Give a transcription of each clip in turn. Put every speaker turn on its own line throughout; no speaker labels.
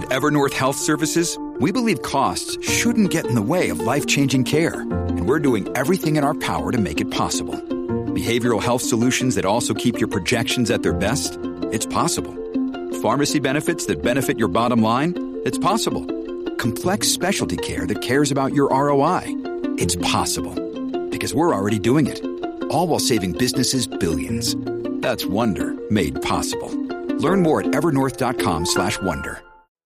At Evernorth Health Services, we believe costs shouldn't get in the way of life-changing care, and we're doing everything in our power to make it possible. Behavioral health solutions that also keep your projections at their best? It's possible. Pharmacy benefits that benefit your bottom line? It's possible. Complex specialty care that cares about your ROI? It's possible. Because we're already doing it. All while saving businesses billions. That's Wonder made possible. Learn more at evernorth.com/wonder.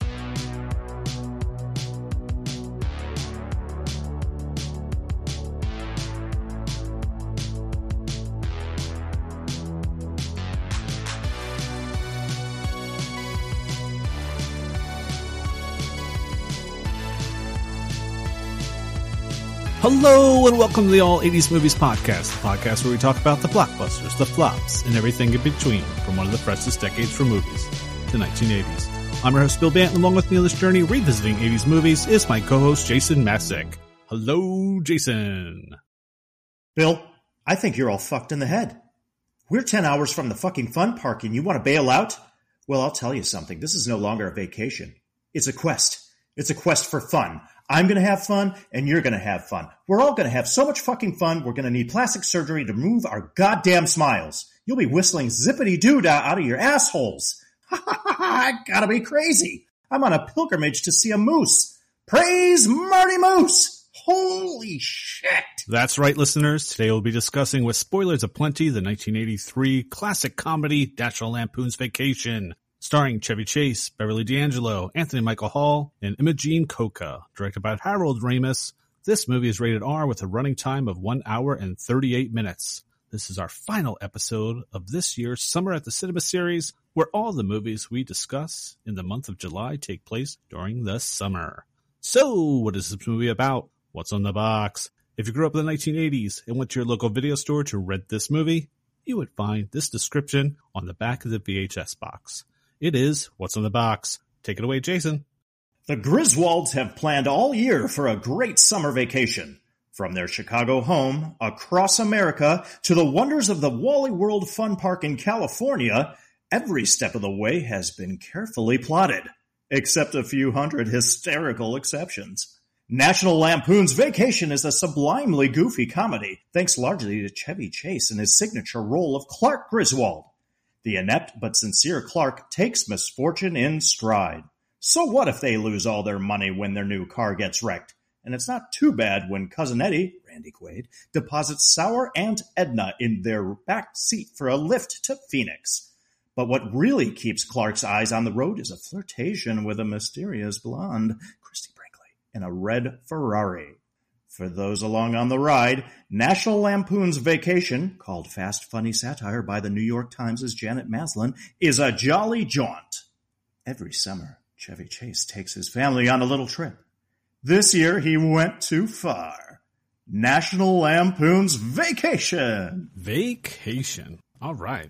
Hello and welcome to the All 80s Movies Podcast, the podcast where we talk about the blockbusters, the flops, and everything in between from one of the freshest decades for movies, the 1980s. I'm your host, Bill Bant, and along with me on this journey revisiting 80s movies is my co-host, Jason Masick. Hello, Jason.
Bill, I think you're all fucked in the head. We're 10 hours from the fucking fun park and you want to bail out? Well, I'll tell you something. This is no longer a vacation. It's a quest. It's a quest for fun. I'm going to have fun, and you're going to have fun. We're all going to have so much fucking fun, we're going to need plastic surgery to remove our goddamn smiles. You'll be whistling zippity-doo-dah out of your assholes. Ha ha ha ha, I gotta be crazy. I'm on a pilgrimage to see a moose. Praise Marty Moose! Holy shit!
That's right, listeners. Today we'll be discussing, with spoilers aplenty, the 1983 classic comedy National Lampoon's Vacation, starring Chevy Chase, Beverly D'Angelo, Anthony Michael Hall, and Imogen Coca. Directed by Harold Ramis, this movie is rated R with a running time of 1 hour and 38 minutes. This is our final episode of this year's Summer at the Cinema series, where all the movies we discuss in the month of July take place during the summer. So, what is this movie about? What's on the box? If you grew up in the 1980s and went to your local video store to rent this movie, you would find this description on the back of the VHS box. It is What's on the Box. Take it away, Jason.
The Griswolds have planned all year for a great summer vacation. From their Chicago home, across America, to the wonders of the Wally World Fun Park in California, every step of the way has been carefully plotted, except a few hundred hysterical exceptions. National Lampoon's Vacation is a sublimely goofy comedy, thanks largely to Chevy Chase and his signature role of Clark Griswold. The inept but sincere Clark takes misfortune in stride. So what if they lose all their money when their new car gets wrecked? And it's not too bad when Cousin Eddie, Randy Quaid, deposits sour Aunt Edna in their back seat for a lift to Phoenix. But what really keeps Clark's eyes on the road is a flirtation with a mysterious blonde, Christy Brinkley, in a red Ferrari. For those along on the ride, National Lampoon's Vacation, called Fast Funny Satire by the New York Times' Janet Maslin, is a jolly jaunt. Every summer, Chevy Chase takes his family on a little trip. This year, he went too far. National Lampoon's Vacation.
Vacation. All right.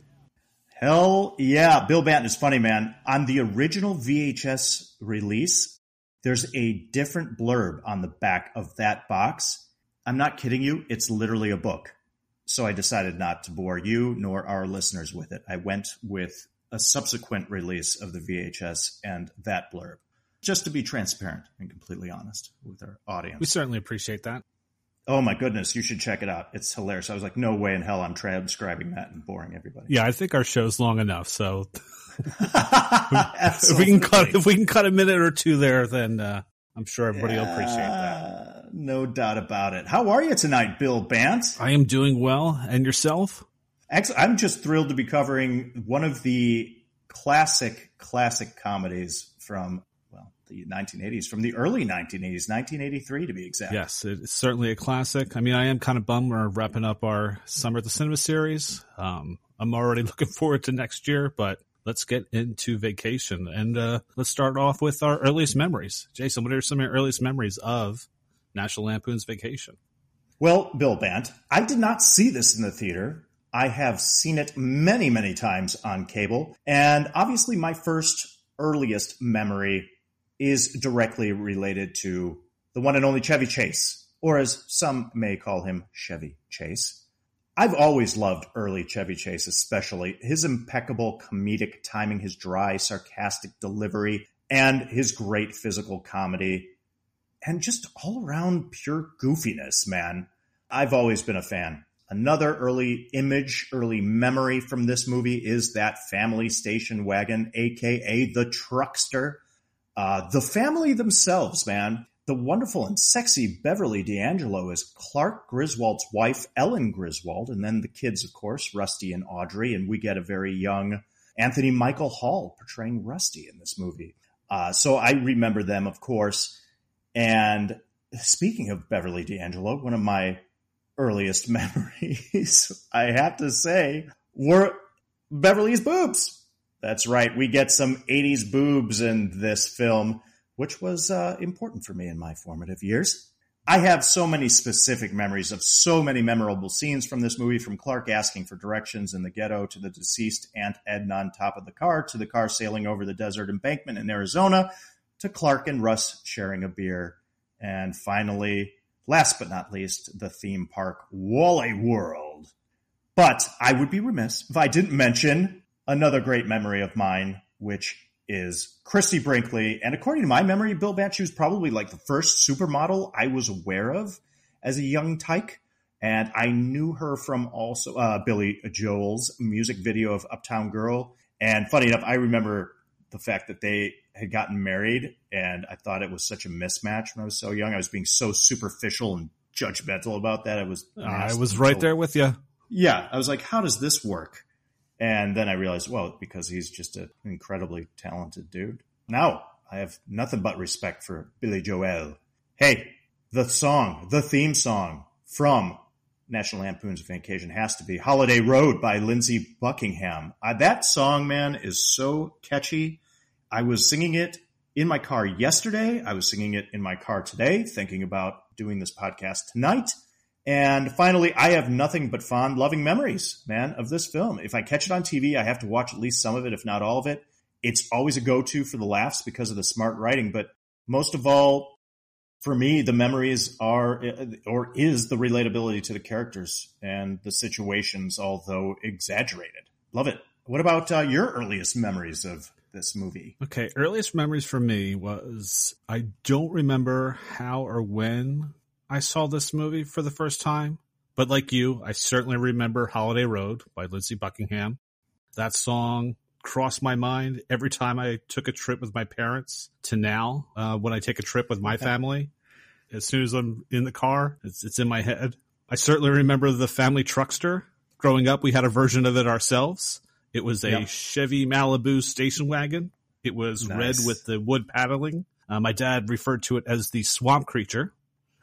Hell yeah. Bill Banton is funny, man. On the original VHS release, there's a different blurb on the back of that box. I'm not kidding you. It's literally a book. So I decided not to bore you nor our listeners with it. I went with a subsequent release of the VHS and that blurb, just to be transparent and completely honest with our audience.
We certainly appreciate that.
Oh my goodness, you should check it out. It's hilarious. I was like, no way in hell I'm transcribing that and boring everybody.
Yeah, I think our show's long enough, so if we can cut a minute or two there, then I'm sure everybody will appreciate that.
No doubt about it. How are you tonight, Bill Bant?
I am doing well. And yourself?
I'm just thrilled to be covering one of the classic comedies from, well, the 1980s, from the early 1980s, 1983 to be exact.
Yes, it's certainly a classic. I mean, I am kind of bummed we're wrapping up our Summer at the Cinema series. I'm already looking forward to next year, but let's get into Vacation. And let's start off with our earliest memories. Jason, what are some of your earliest memories of National Lampoon's Vacation?
Well, Bill Bant, I did not see this in the theater. I have seen it many, many times on cable. And obviously my first earliest memory is directly related to the one and only Chevy Chase, or as some may call him, Chevy Chase. I've always loved early Chevy Chase, especially his impeccable comedic timing, his dry, sarcastic delivery, and his great physical comedy, and just all around pure goofiness, man. I've always been a fan. Another early memory from this movie is that family station wagon, aka the Truckster. The family themselves, man. The wonderful and sexy Beverly D'Angelo is Clark Griswold's wife, Ellen Griswold, and then the kids, of course, Rusty and Audrey, and we get a very young Anthony Michael Hall portraying Rusty in this movie. So I remember them, of course. And speaking of Beverly D'Angelo, one of my earliest memories, I have to say, were Beverly's boobs. That's right. We get some 80s boobs in this film, which was important for me in my formative years. I have so many specific memories of so many memorable scenes from this movie, from Clark asking for directions in the ghetto to the deceased Aunt Edna on top of the car, to the car sailing over the desert embankment in Arizona, to Clark and Russ sharing a beer. And finally, last but not least, the theme park Wally World. But I would be remiss if I didn't mention another great memory of mine, which is Christy Brinkley. And according to my memory, Bill Batch was probably like the first supermodel I was aware of as a young tyke. And I knew her from also Billy Joel's music video of Uptown Girl. And funny enough, I remember the fact that they had gotten married, and I thought it was such a mismatch when I was so young. I was being so superficial and judgmental about that.
I was right there with you.
Yeah. I was like, how does this work? And then I realized, well, because he's just an incredibly talented dude. Now I have nothing but respect for Billy Joel. Hey, the theme song from National Lampoon's Vacation has to be Holiday Road by Lindsey Buckingham. That song, man, is so catchy. I was singing it in my car yesterday. I was singing it in my car today, thinking about doing this podcast tonight. And finally, I have nothing but fond, loving memories, man, of this film. If I catch it on TV, I have to watch at least some of it, if not all of it. It's always a go-to for the laughs because of the smart writing. But most of all, for me, the memories is the relatability to the characters and the situations, although exaggerated. Love it. What about your earliest memories of this movie?
Okay, earliest memories for me was, I don't remember how or when I saw this movie for the first time, but like you, I certainly remember Holiday Road by Lindsey Buckingham. That song crossed my mind every time I took a trip with my parents to now. When I take a trip with my family, as soon as I'm in the car, it's in my head. I certainly remember the family Truckster. Growing up, we had a version of it ourselves. It was a Chevy Malibu station wagon. It was red with the wood paneling. My dad referred to it as the swamp creature.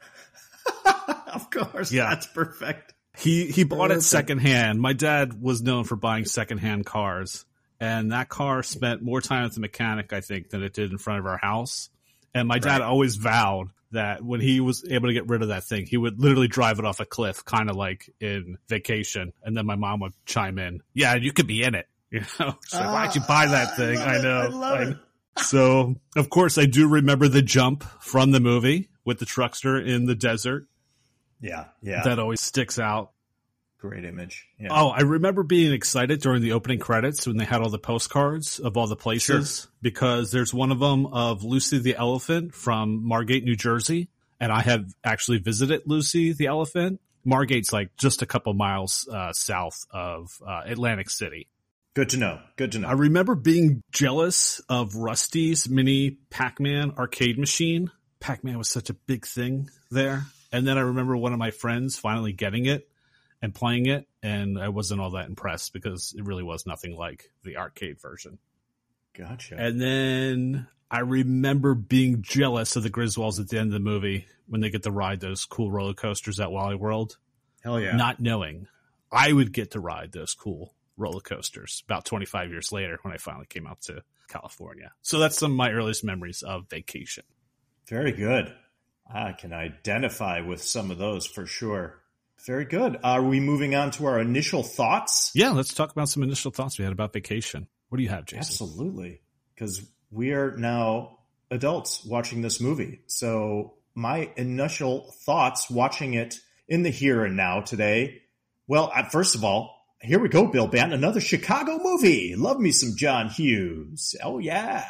Of course, yeah. That's perfect.
He bought it secondhand. My dad was known for buying secondhand cars, and that car spent more time at the mechanic, I think, than it did in front of our house. And my dad always vowed that when he was able to get rid of that thing, he would literally drive it off a cliff, kind of like in Vacation. And then my mom would chime in, "Yeah, you could be in it." You know, she's like, "Why'd you buy that thing?" I know.
I love it.
So, of course, I do remember the jump from the movie with the Truckster in the desert.
Yeah.
That always sticks out.
Great image. Yeah.
Oh, I remember being excited during the opening credits when they had all the postcards of all the places, because there's one of them of Lucy the Elephant from Margate, New Jersey. And I had actually visited Lucy the Elephant. Margate's like just a couple miles south of Atlantic City.
Good to know.
I remember being jealous of Rusty's mini Pac-Man arcade machine. Pac-Man was such a big thing there. And then I remember one of my friends finally getting it and playing it, and I wasn't all that impressed because it really was nothing like the arcade version.
Gotcha.
And then I remember being jealous of the Griswolds at the end of the movie when they get to ride those cool roller coasters at Wally World.
Hell yeah.
Not knowing I would get to ride those cool roller coasters about 25 years later when I finally came out to California. So that's some of my earliest memories of Vacation.
Very good. I can identify with some of those for sure. Very good. Are we moving on to our initial thoughts?
Yeah, let's talk about some initial thoughts we had about Vacation. What do you have, Jason?
Absolutely. Because we are now adults watching this movie. So my initial thoughts watching it in the here and now today. Well, first of all, here we go, Bill Bant, another Chicago movie. Love me some John Hughes. Oh, yeah.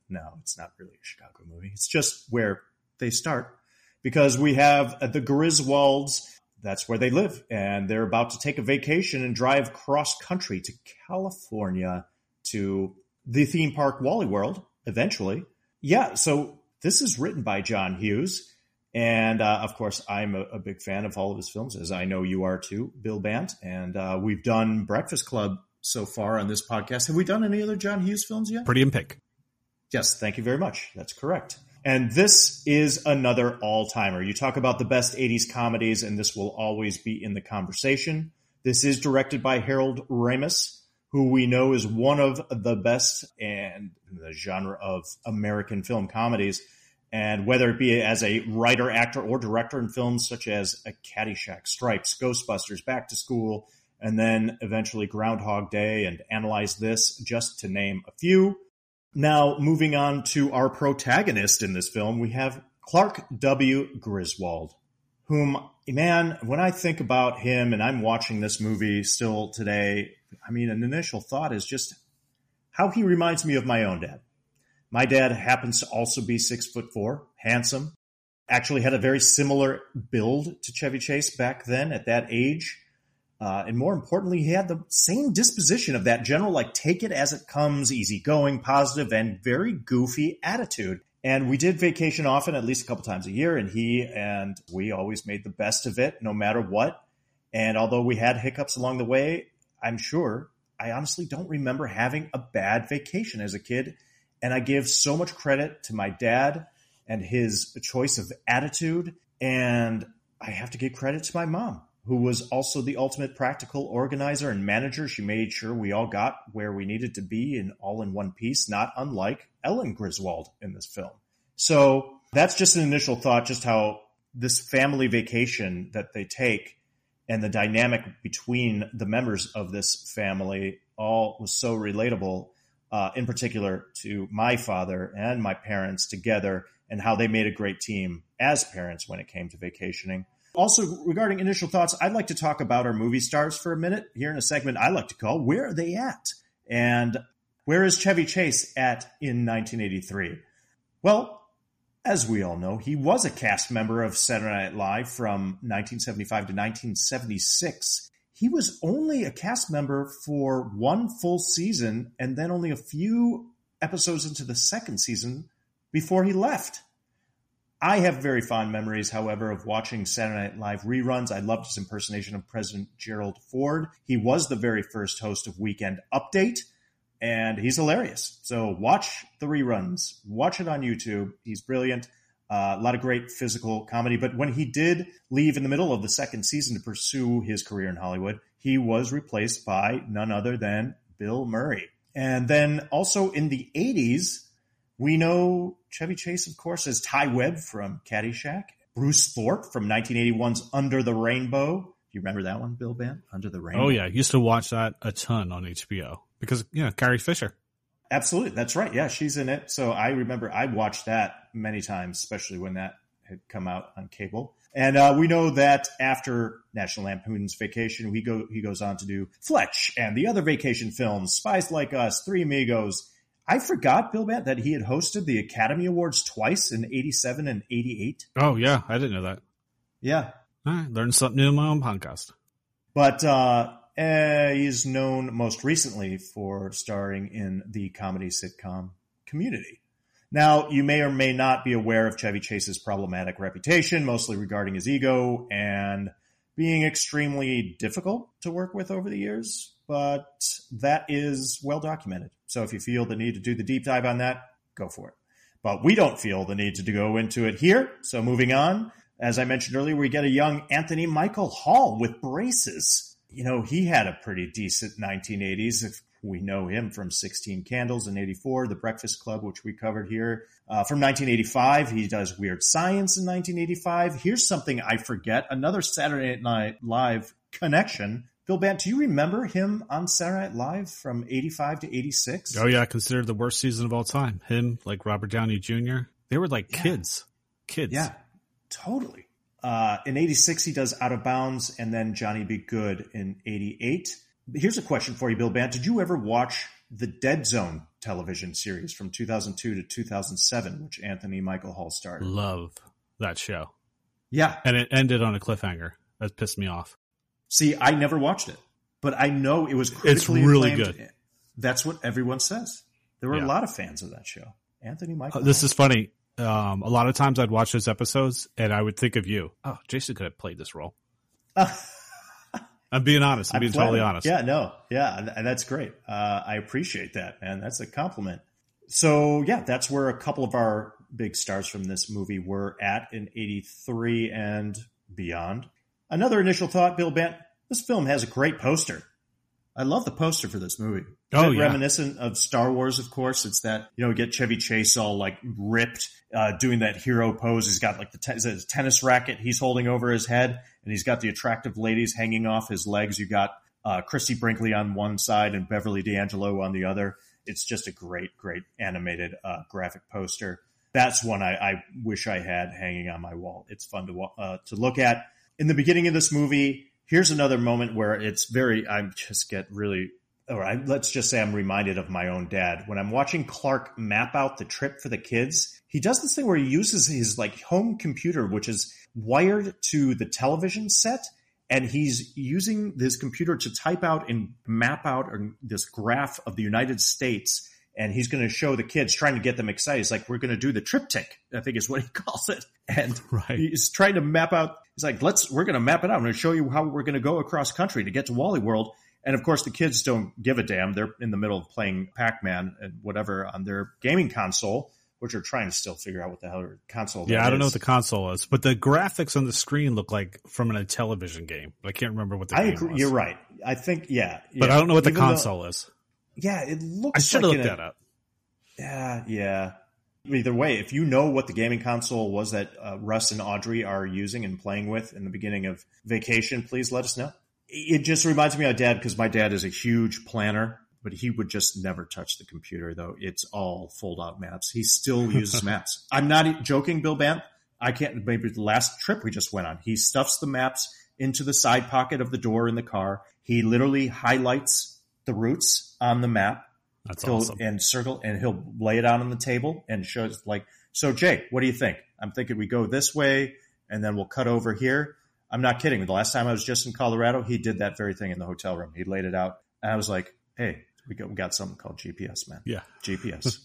no, it's not really a Chicago movie. It's just where they start, because we have the Griswolds. That's where they live, and they're about to take a vacation and drive cross country to California to the theme park Wally World eventually. Yeah, so this is written by John Hughes. And, of course, I'm a big fan of all of his films, as I know you are too, Bill Bant. And we've done Breakfast Club so far on this podcast. Have we done any other John Hughes films yet?
Pretty in Pink.
Yes, thank you very much. That's correct. And this is another all-timer. You talk about the best 80s comedies, and this will always be in the conversation. This is directed by Harold Ramis, who we know is one of the best in the genre of American film comedies. And whether it be as a writer, actor, or director in films such as Caddyshack, Stripes, Ghostbusters, Back to School, and then eventually Groundhog Day and Analyze This, just to name a few. Now, moving on to our protagonist in this film, we have Clark W. Griswold, whom, man, when I think about him, and I'm watching this movie still today, I mean, an initial thought is just how he reminds me of my own dad. My dad happens to also be 6'4", handsome, actually had a very similar build to Chevy Chase back then at that age. And more importantly, he had the same disposition of that general, like, take it as it comes, easygoing, positive, and very goofy attitude. And we did vacation often, at least a couple times a year, and he and we always made the best of it, no matter what. And although we had hiccups along the way, I'm sure, I honestly don't remember having a bad vacation as a kid. And I give so much credit to my dad and his choice of attitude. And I have to give credit to my mom, who was also the ultimate practical organizer and manager. She made sure we all got where we needed to be in all in one piece, not unlike Ellen Griswold in this film. So that's just an initial thought, just how this family vacation that they take and the dynamic between the members of this family all was so relatable. In particular to my father and my parents together, and how they made a great team as parents when it came to vacationing. Also, regarding initial thoughts, I'd like to talk about our movie stars for a minute here in a segment I like to call Where Are They At? And where is Chevy Chase at in 1983? Well, as we all know, he was a cast member of Saturday Night Live from 1975 to 1976. He was only a cast member for one full season and then only a few episodes into the second season before he left. I have very fond memories, however, of watching Saturday Night Live reruns. I loved his impersonation of President Gerald Ford. He was the very first host of Weekend Update, and he's hilarious. So watch the reruns. Watch it on YouTube. He's brilliant. A lot of great physical comedy. But when he did leave in the middle of the second season to pursue his career in Hollywood, he was replaced by none other than Bill Murray. And then also in the 80s, we know Chevy Chase, of course, as Ty Webb from Caddyshack, Bruce Thorpe from 1981's Under the Rainbow. Do you remember that one, Bill Bant? Under the Rainbow?
Oh, yeah. I used to watch that a ton on HBO because, Carrie Fisher.
Absolutely. That's right. Yeah, she's in it. So I remember I watched that many times, especially when that had come out on cable. And we know that after National Lampoon's Vacation, he goes on to do Fletch and the other vacation films, Spies Like Us, Three Amigos. I forgot, Bill Bant, that he had hosted the Academy Awards twice in 87 and 88.
Oh, yeah. I didn't know that.
Yeah.
All right. Learned something new in my own podcast.
But he's known most recently for starring in the comedy sitcom Community. Now, you may or may not be aware of Chevy Chase's problematic reputation, mostly regarding his ego and being extremely difficult to work with over the years, but that is well documented. So if you feel the need to do the deep dive on that, go for it. But we don't feel the need to go into it here. So moving on, as I mentioned earlier, we get a young Anthony Michael Hall with braces. He had a pretty decent 1980s. If we know him from 16 Candles in 84, The Breakfast Club, which we covered here. From 1985, he does Weird Science in 1985. Here's something I forget, another Saturday Night Live connection. Bill Bant, do you remember him on Saturday Night Live from 85 to 86?
Oh, yeah. Considered the worst season of all time. Him, like Robert Downey Jr. They were like kids.
Yeah, totally. In 86, he does Out of Bounds and then Johnny Be Good in 88. Here's a question for you, Bill Bant. Did you ever watch the Dead Zone television series from 2002 to 2007, which Anthony Michael Hall starred.
Love that show.
Yeah.
And it ended on a cliffhanger. That pissed me off.
See, I never watched it, but I know it was critically
really
acclaimed.
good.
That's what everyone says. There were a lot of fans of that show. Anthony Michael
This
Hall.
is funny. A lot of times I'd watch those episodes and I would think of you. Oh, Jason could have played this role. I'm being honest. I'm being totally honest.
Yeah, no. Yeah, and that's great. I appreciate that, man. That's a compliment. So, yeah, that's where a couple of our big stars from this movie were at in 83 and beyond. Another initial thought, Bill Bant, this film has a great poster. I love the poster for this movie.
Oh, yeah.
Reminiscent of Star Wars, of course. It's that, you know, get Chevy Chase all like ripped, doing that hero pose. He's got like the tennis racket he's holding over his head, and he's got the attractive ladies hanging off his legs. You got Christy Brinkley on one side and Beverly D'Angelo on the other. It's just a great, great animated graphic poster. That's one I wish I had hanging on my wall. It's fun to look at. In the beginning of this movie, here's another moment where it's let's just say I'm reminded of my own dad. When I'm watching Clark map out the trip for the kids, he does this thing where he uses his like home computer, which is wired to the television set, and he's using this computer to type out and map out this graph of the United States. And he's going to show the kids, trying to get them excited. He's like, we're going to do the triptych, I think is what he calls it. And he's trying to map out. He's like, we're going to map it out. I'm going to show you how we're going to go across country to get to Wally World. And of course, the kids don't give a damn. They're in the middle of playing Pac-Man and whatever on their gaming console, which are trying to still figure out what the hell their console is.
Yeah, I don't know what the console is, but the graphics on the screen look like from a television game. But I can't remember what the game was.
You're right. I think, yeah.
But I don't know what the console is.
Yeah, it looks.
I should have looked that up.
Yeah. Either way, if you know what the gaming console was that Russ and Audrey are using and playing with in the beginning of Vacation, please let us know. It just reminds me of Dad, because my dad is a huge planner, but he would just never touch the computer, though. It's all fold-out maps. He still uses maps. I'm not joking, Bill Bant. I can't. Maybe the last trip we just went on, he stuffs the maps into the side pocket of the door in the car. He literally highlights the routes on the map.
That's awesome.
And circle, and he'll lay it out on the table and shows like, so Jay, what do you think? I'm thinking we go this way, and then we'll cut over here. I'm not kidding. The last time I was just in Colorado, he did that very thing in the hotel room. He laid it out, and I was like, hey, we got something called GPS, man.
Yeah.
GPS.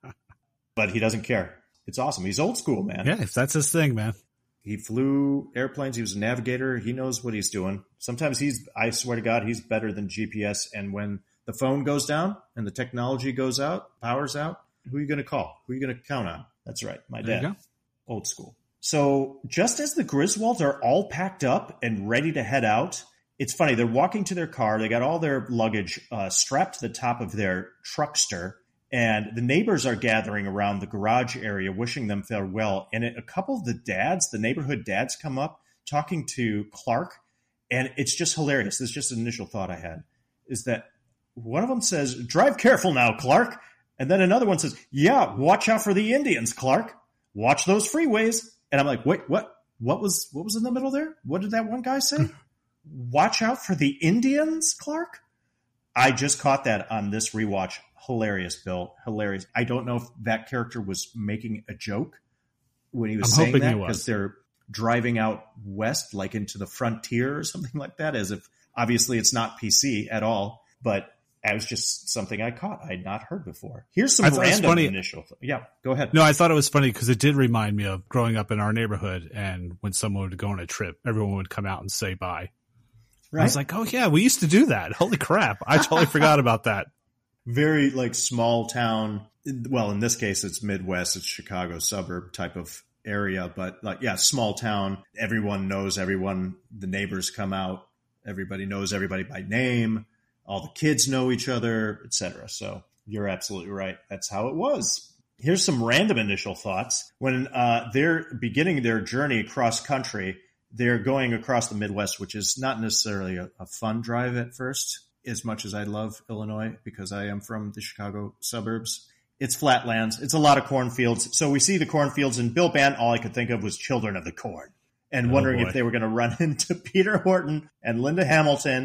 But he doesn't care. It's awesome. He's old school, man.
Yeah, that's his thing, man.
He flew airplanes. He was a navigator. He knows what he's doing. Sometimes I swear to God, he's better than GPS. And when the phone goes down and the technology goes out, power's out, who are you going to call? Who are you going to count on? That's right. My dad. Old school. So just as the Griswolds are all packed up and ready to head out, it's funny. They're walking to their car. They got all their luggage strapped to the top of their truckster. And the neighbors are gathering around the garage area, wishing them farewell. And a couple of the neighborhood dads come up talking to Clark. And it's just hilarious. This is just an initial thought I had, is that one of them says, drive careful now, Clark. And then another one says, yeah, watch out for the Indians, Clark. Watch those freeways. And I'm like, wait, what? What was in the middle there? What did that one guy say? Watch out for the Indians, Clark? I just caught that on this rewatch. Hilarious, Bill. Hilarious. I don't know if that character was making a joke when he was saying that, because they're driving out west, like into the frontier or something like that, as if obviously it's not PC at all. But it was just something I caught. I had not heard before. Here's some random initial. Yeah, go ahead.
No, I thought it was funny because it did remind me of growing up in our neighborhood, and when someone would go on a trip, everyone would come out and say bye. Right? I was like, oh yeah, we used to do that. Holy crap. I totally forgot about that.
Very like small town. Well, in this case, it's Midwest. It's Chicago suburb type of area, but like, yeah, small town. Everyone knows everyone. The neighbors come out. Everybody knows everybody by name. All the kids know each other, etc. So you're absolutely right. That's how it was. Here's some random initial thoughts. When they're beginning their journey across country, they're going across the Midwest, which is not necessarily a fun drive at first, as much as I love Illinois, because I am from the Chicago suburbs. It's flatlands. It's a lot of cornfields. So we see the cornfields, and Bill Bant, all I could think of was Children of the Corn, and wondering if they were going to run into Peter Horton and Linda Hamilton,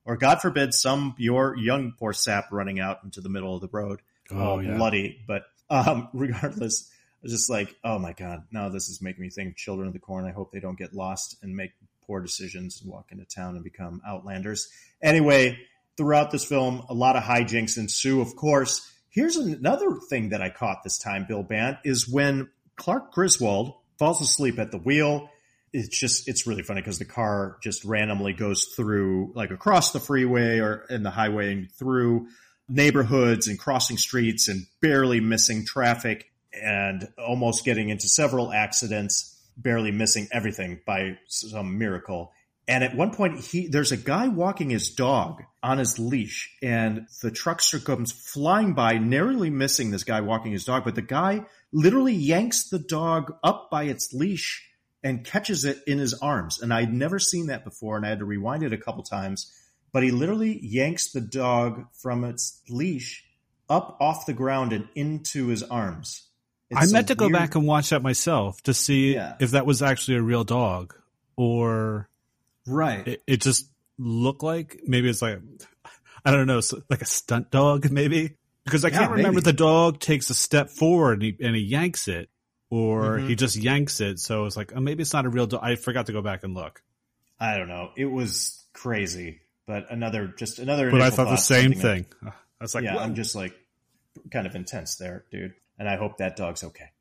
or God forbid, your young poor sap running out into the middle of the road, all bloody. But regardless, I was just like, oh my God, now this is making me think of Children of the Corn. I hope they don't get lost and make poor decisions and walk into town and become outlanders. Anyway, throughout this film, a lot of hijinks ensue, of course. Here's another thing that I caught this time, Bill Bant, is when Clark Griswold falls asleep at the wheel. It's really funny because the car just randomly goes through, like across the freeway or in the highway and through neighborhoods and crossing streets and barely missing traffic and almost getting into several accidents, barely missing everything by some miracle. And at one point, there's a guy walking his dog on his leash, and the truckster comes flying by, narrowly missing this guy walking his dog. But the guy literally yanks the dog up by its leash and catches it in his arms. And I'd never seen that before, and I had to rewind it a couple times. But he literally yanks the dog from its leash up off the ground and into his arms.
I meant to go back and watch that myself to see if that was actually a real dog or...
Right.
It just looked like maybe it's like, I don't know, like a stunt dog maybe, because I can't remember if the dog takes a step forward and he yanks it or he just yanks it. So it's like, oh, maybe it's not a real dog. I forgot to go back and look.
I don't know. It was crazy, but another.
But I thought the same thing. I was like,
I'm just like kind of intense there, dude. And I hope that dog's okay.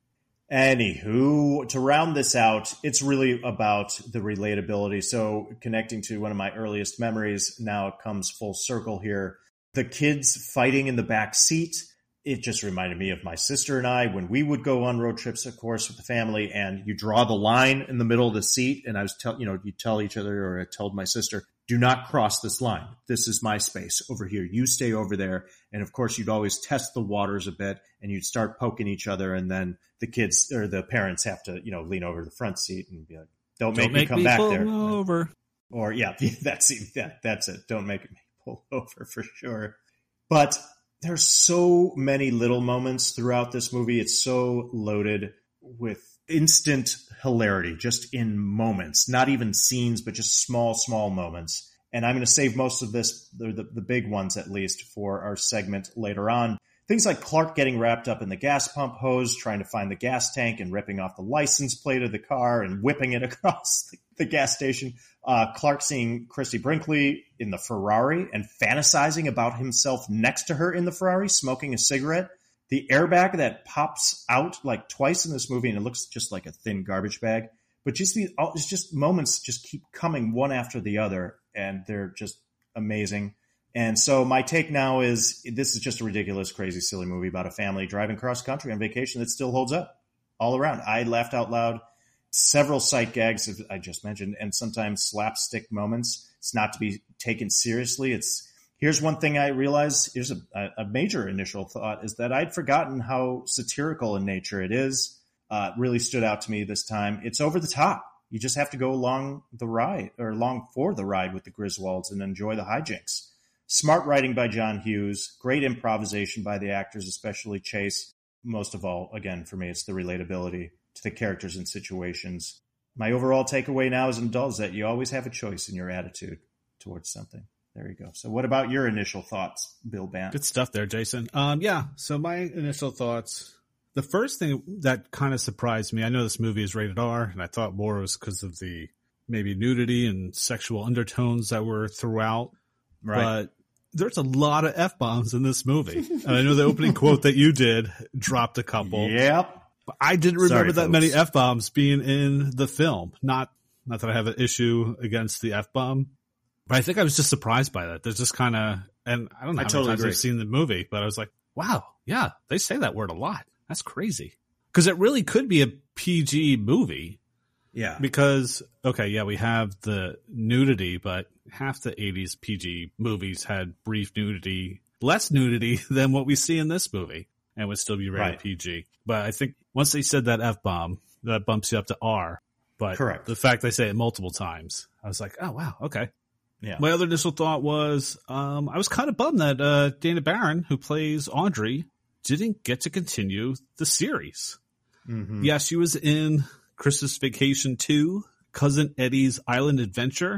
Anywho, to round this out, it's really about the relatability. So connecting to one of my earliest memories, now it comes full circle here. The kids fighting in the back seat, it just reminded me of my sister and I when we would go on road trips, of course, with the family, and you draw the line in the middle of the seat. And I was you tell each other, or I told my sister, do not cross this line. This is my space over here. You stay over there. And of course, you'd always test the waters a bit and you'd start poking each other. And then the kids or the parents have to, lean over the front seat and be like, don't make me come back there.
Over.
Or that's it. Don't make me pull over for sure. But there's so many little moments throughout this movie. It's so loaded with instant hilarity, just in moments, not even scenes, but just small moments. And I'm going to save most of this, the big ones at least, for our segment later on. Things like Clark getting wrapped up in the gas pump hose, trying to find the gas tank and ripping off the license plate of the car and whipping it across the gas station. Clark seeing Christy Brinkley in the Ferrari and fantasizing about himself next to her in the Ferrari, smoking a cigarette. The airbag that pops out like twice in this movie, and it looks just like a thin garbage bag. But it's just moments just keep coming one after the other, and they're just amazing. And so my take now is this is just a ridiculous, crazy, silly movie about a family driving cross country on vacation that still holds up all around. I laughed out loud. Several sight gags, as I just mentioned, and sometimes slapstick moments. It's not to be taken seriously. Here's one thing I realized. Here's a major initial thought is that I'd forgotten how satirical in nature it is. It really stood out to me this time. It's over the top. You just have to go along the ride or along for the ride with the Griswolds and enjoy the hijinks. Smart writing by John Hughes. Great improvisation by the actors, especially Chase. Most of all, again, for me, it's the relatability to the characters and situations. My overall takeaway now as an adult is that you always have a choice in your attitude towards something. There you go. So what about your initial thoughts, Bill Bant?
Good stuff there, Jason. So my initial thoughts, the first thing that kind of surprised me, I know this movie is rated R, and I thought more was because of the maybe nudity and sexual undertones that were throughout. Right. But there's a lot of F-bombs in this movie. And I know the opening quote that you did dropped a couple.
Yep.
But I didn't remember that many F-bombs being in the film. Not that I have an issue against the F-bomb. But I think I was just surprised by that. There's just kind of, and I don't know how many times I've seen the movie, but I was like, wow, yeah, they say that word a lot. That's crazy. Because it really could be a PG movie.
Yeah.
Because, we have the nudity, but half the 80s PG movies had brief nudity, less nudity than what we see in this movie, and would still be rated PG. But I think once they said that F-bomb, that bumps you up to R. But correct. The fact they say it multiple times, I was like, oh, wow, okay. Yeah. My other initial thought was I was kind of bummed that Dana Barron, who plays Audrey, didn't get to continue the series. Mm-hmm. Yeah, she was in Christmas Vacation 2, Cousin Eddie's Island Adventure,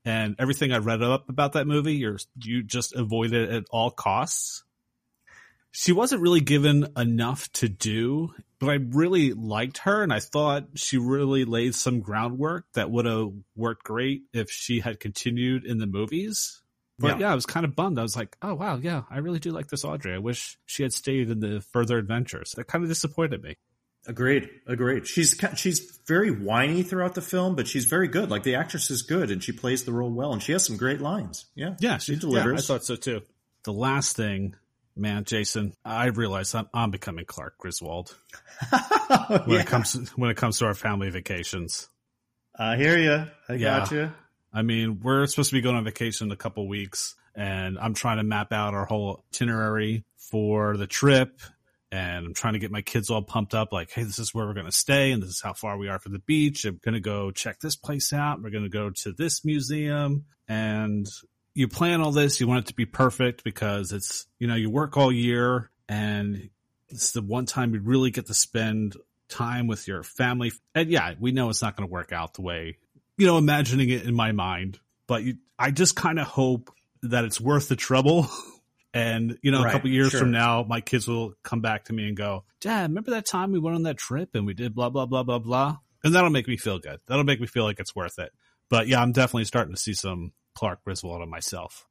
and everything I read up about that movie, you just avoid it at all costs. She wasn't really given enough to do, but I really liked her, and I thought she really laid some groundwork that would have worked great if she had continued in the movies. But yeah, I was kind of bummed. I was like, oh, wow, yeah, I really do like this Audrey. I wish she had stayed in the further adventures. That kind of disappointed me.
Agreed. She's very whiny throughout the film, but she's very good. Like, the actress is good, and she plays the role well, and she has some great lines. Yeah, she delivers.
Yeah, I thought so, too. The last thing... Man, Jason, I realize I'm becoming Clark Griswold when it comes to our family vacations.
I hear you. I got you.
I mean, we're supposed to be going on vacation in a couple weeks, and I'm trying to map out our whole itinerary for the trip, and I'm trying to get my kids all pumped up, like, hey, this is where we're going to stay, and this is how far we are from the beach. I'm going to go check this place out. We're going to go to this museum, and... You plan all this, you want it to be perfect because it's, you work all year and it's the one time you really get to spend time with your family. And yeah, we know it's not going to work out the way, imagining it in my mind, but I just kind of hope that it's worth the trouble. And, a couple years from now, my kids will come back to me and go, Dad, remember that time we went on that trip and we did blah, blah, blah, blah, blah. And that'll make me feel good. That'll make me feel like it's worth it. But yeah, I'm definitely starting to see some Clark Griswold on myself.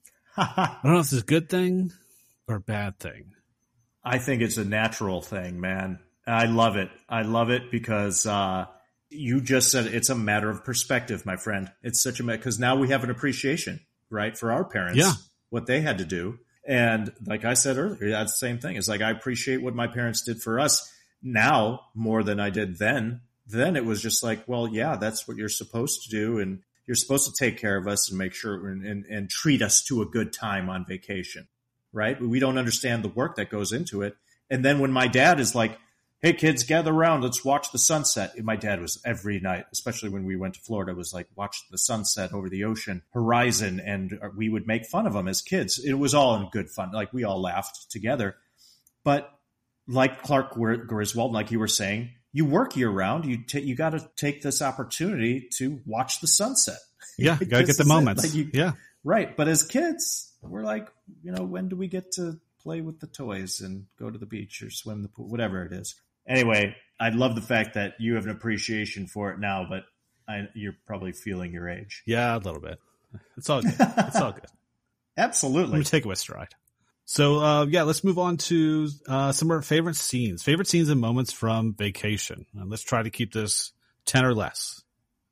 I don't know if it's a good thing or a bad thing.
I think it's a natural thing, man. I love it. I love it because you just said it's a matter of perspective, my friend. It's such a matter because now we have an appreciation, right, for our parents, what they had to do. And like I said earlier, that's the same thing. It's like I appreciate what my parents did for us now more than I did then. Then it was just like, well, yeah, that's what you're supposed to do. And you're supposed to take care of us and make sure and treat us to a good time on vacation, right? We don't understand the work that goes into it. And then when my dad is like, hey, kids, gather around, let's watch the sunset. And my dad was every night, especially when we went to Florida, was like, watch the sunset over the ocean horizon. And we would make fun of him as kids. It was all in good fun. Like, we all laughed together. But like Clark Griswold, like you were saying, you work year round. You got to take this opportunity to watch the sunset.
Yeah, you got to get the moments.
Right. But as kids, we're like, when do we get to play with the toys and go to the beach or swim the pool, whatever it is. Anyway, I love the fact that you have an appreciation for it now, but you're probably feeling your age.
Yeah, a little bit. It's all good. It's all good.
Absolutely.
Let me take it with stride. So, let's move on to some of our favorite scenes and moments from vacation. And let's try to keep this 10 or less.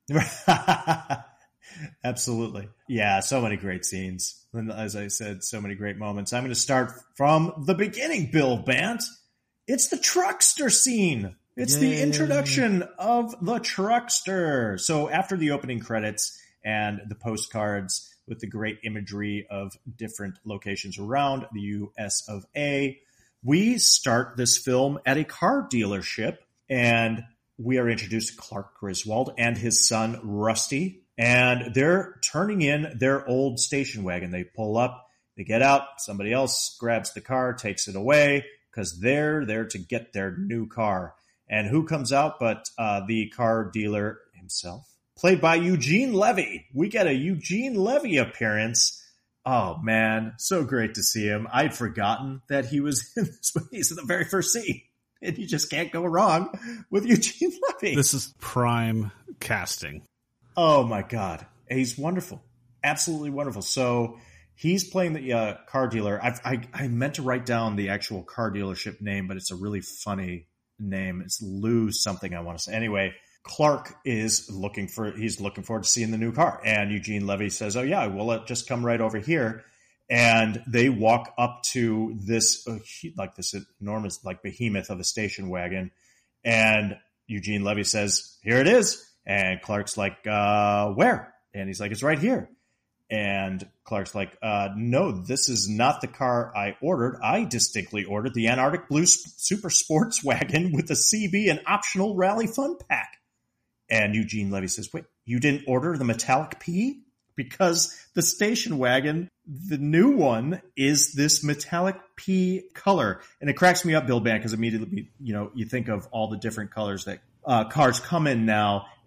Absolutely. Yeah, so many great scenes. And as I said, so many great moments. I'm going to start from the beginning, Bill Bant. It's the truckster scene. It's the introduction of the truckster. So after the opening credits and the postcards with the great imagery of different locations around the U.S. of A., we start this film at a car dealership, and we are introduced to Clark Griswold and his son, Rusty, and they're turning in their old station wagon. They pull up, they get out, somebody else grabs the car, takes it away, because they're there to get their new car. And who comes out but the car dealer himself, played by Eugene Levy. We get a Eugene Levy appearance. Oh, man, so great to see him. I'd forgotten that he was in this movie. He's in the very first scene. And you just can't go wrong with Eugene Levy.
This is prime casting.
Oh, my God. He's wonderful. Absolutely wonderful. So he's playing the car dealer. I meant to write down the actual car dealership name, but it's a really funny name. It's Lou something, I want to say. Anyway, Clark is looking forward to seeing the new car. And Eugene Levy says, oh, yeah, well, just come right over here. And they walk up to this enormous behemoth of a station wagon. And Eugene Levy says, here it is. And Clark's like, where? And he's like, it's right here. And Clark's like, no, this is not the car I ordered. I distinctly ordered the Antarctic Blue Super Sports Wagon with the CB and optional Rally Fun Pack. And Eugene Levy says, wait, you didn't order the metallic P? Because the station wagon, the new one, is this metallic P color. And it cracks me up, Bill Bant, because immediately, you think of all the different colors that cars come in now.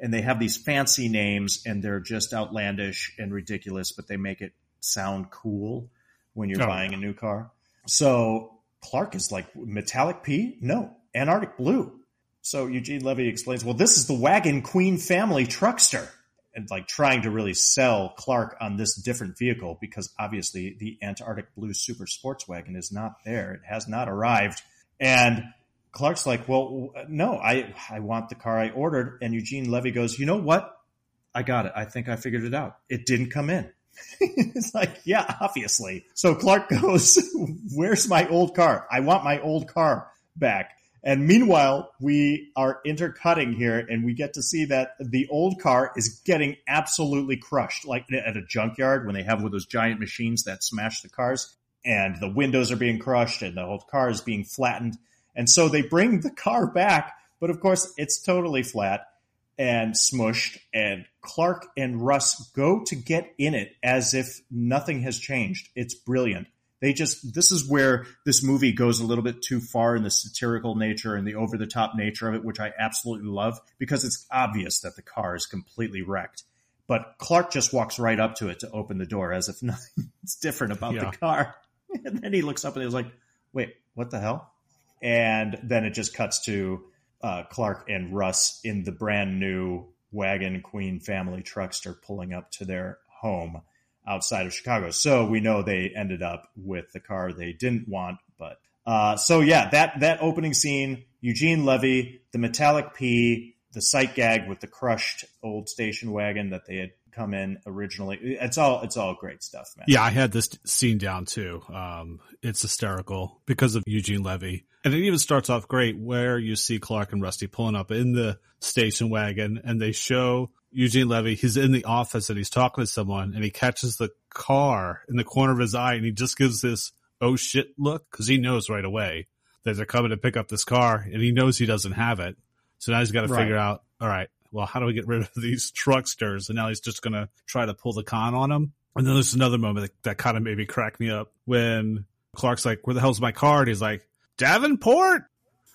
and they have these fancy names, and they're just outlandish and ridiculous, but they make it sound cool when you're buying a new car. So Clark is like, metallic P? No, Antarctic blue. So Eugene Levy explains, well, this is the Wagon Queen family truckster, and like trying to really sell Clark on this different vehicle, because obviously the Antarctic blue super sports wagon is not there. It has not arrived. And Clark's like, well, no, I want the car I ordered. And Eugene Levy goes, you know what? I got it. I think I figured it out. It didn't come in. It's like, yeah, obviously. So Clark goes, where's my old car? I want my old car back. And meanwhile, we are intercutting here, and we get to see that the old car is getting absolutely crushed, like at a junkyard when they have one of those giant machines that smash the cars, and the windows are being crushed and the whole car is being flattened. And so they bring the car back, but of course it's totally flat and smushed, and Clark and Russ go to get in it as if nothing has changed. It's brilliant. This is where this movie goes a little bit too far in the satirical nature and the over-the-top nature of it, which I absolutely love, because it's obvious that the car is completely wrecked. But Clark just walks right up to it to open the door as if nothing's different about the car. And then he looks up and he's like, wait, what the hell? And then it just cuts to Clark and Russ in the brand new Wagon Queen family truckster pulling up to their home outside of Chicago. So we know they ended up with the car they didn't want. But that opening scene, Eugene Levy, the metallic P, the sight gag with the crushed old station wagon that they had come in originally. It's all great stuff, man.
Yeah, I had this scene down too. It's hysterical because of Eugene Levy. And it even starts off great where you see Clark and Rusty pulling up in the station wagon, and they show Eugene Levy, he's in the office and he's talking to someone, and he catches the car in the corner of his eye, and he just gives this oh shit look, because he knows right away that they're coming to pick up this car, and he knows he doesn't have it. So now he's got to figure out, all right, well, how do we get rid of these trucksters? And now he's just going to try to pull the con on them. And then there's another moment that kind of maybe cracked me up when Clark's like, where the hell's my car? And he's like, Davenport?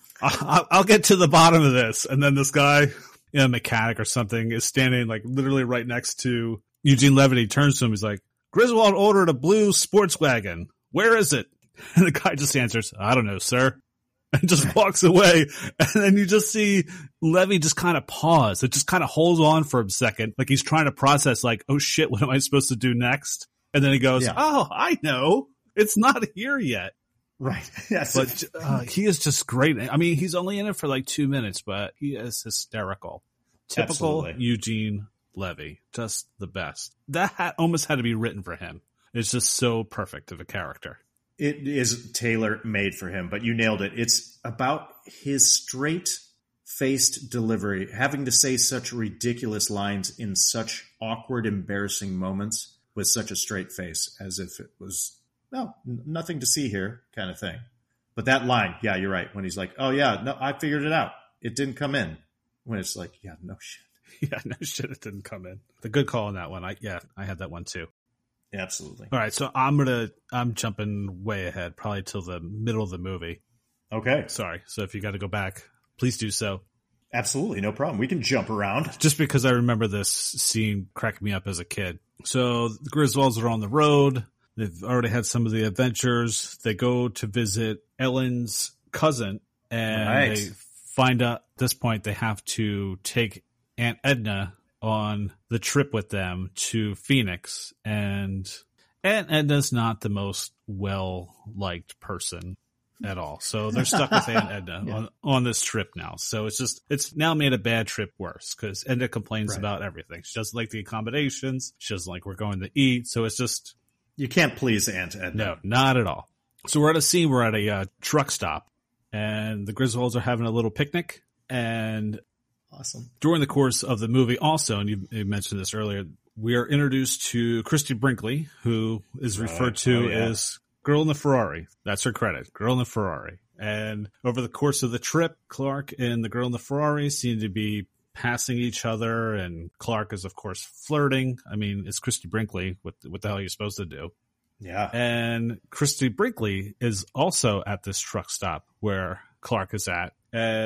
I'll get to the bottom of this. And then this guy, a mechanic or something, is standing like literally right next to Eugene Levy. He turns to him. He's like, Griswold ordered a blue sports wagon. Where is it? And the guy just answers, I don't know, sir. And just walks away. And then you just see Levy just kind of pause. It just kind of holds on for a second. Like he's trying to process like, oh shit, what am I supposed to do next? And then he goes, oh, I know. It's not here yet.
Right. Yes.
But he is just great. I mean, he's only in it for like 2 minutes, but he is hysterical. Typical Absolutely. Eugene Levy. Just the best. That almost had to be written for him. It's just so perfect of a character.
It is tailor-made for him, but you nailed it. It's about his straight-faced delivery, having to say such ridiculous lines in such awkward, embarrassing moments with such a straight face, as if it was, nothing to see here kind of thing. But that line, yeah, you're right. When he's like, oh, yeah, no, I figured it out. It didn't come in. When it's like, yeah, no shit.
Yeah, no shit, it didn't come in. The good call on that one. I had that one too.
Absolutely.
All right, so I'm jumping way ahead, probably till the middle of the movie.
Okay.
Sorry. So if you got to go back, please do so.
Absolutely, no problem. We can jump around.
Just because I remember this scene cracking me up as a kid. So the Griswolds are on the road. They've already had some of the adventures. They go to visit Ellen's cousin, and they find out at this point they have to take Aunt Edna on the trip with them to Phoenix, and Aunt Edna's not the most well-liked person at all. So they're stuck with Aunt Edna on this trip now. So it's now made a bad trip worse because Edna complains about everything. She doesn't like the accommodations. She doesn't like we're going to eat. So it's just...
You can't please Aunt Edna.
No, not at all. So we're at a scene. We're at a truck stop, and the Griswolds are having a little picnic, and...
Awesome.
During the course of the movie also, and you mentioned this earlier, we are introduced to Christy Brinkley, who is referred to as Girl in the Ferrari. That's her credit, Girl in the Ferrari. And over the course of the trip, Clark and the Girl in the Ferrari seem to be passing each other, and Clark is, of course, flirting. I mean, it's Christy Brinkley. What the hell are you supposed to do?
Yeah.
And Christy Brinkley is also at this truck stop where Clark is at, and...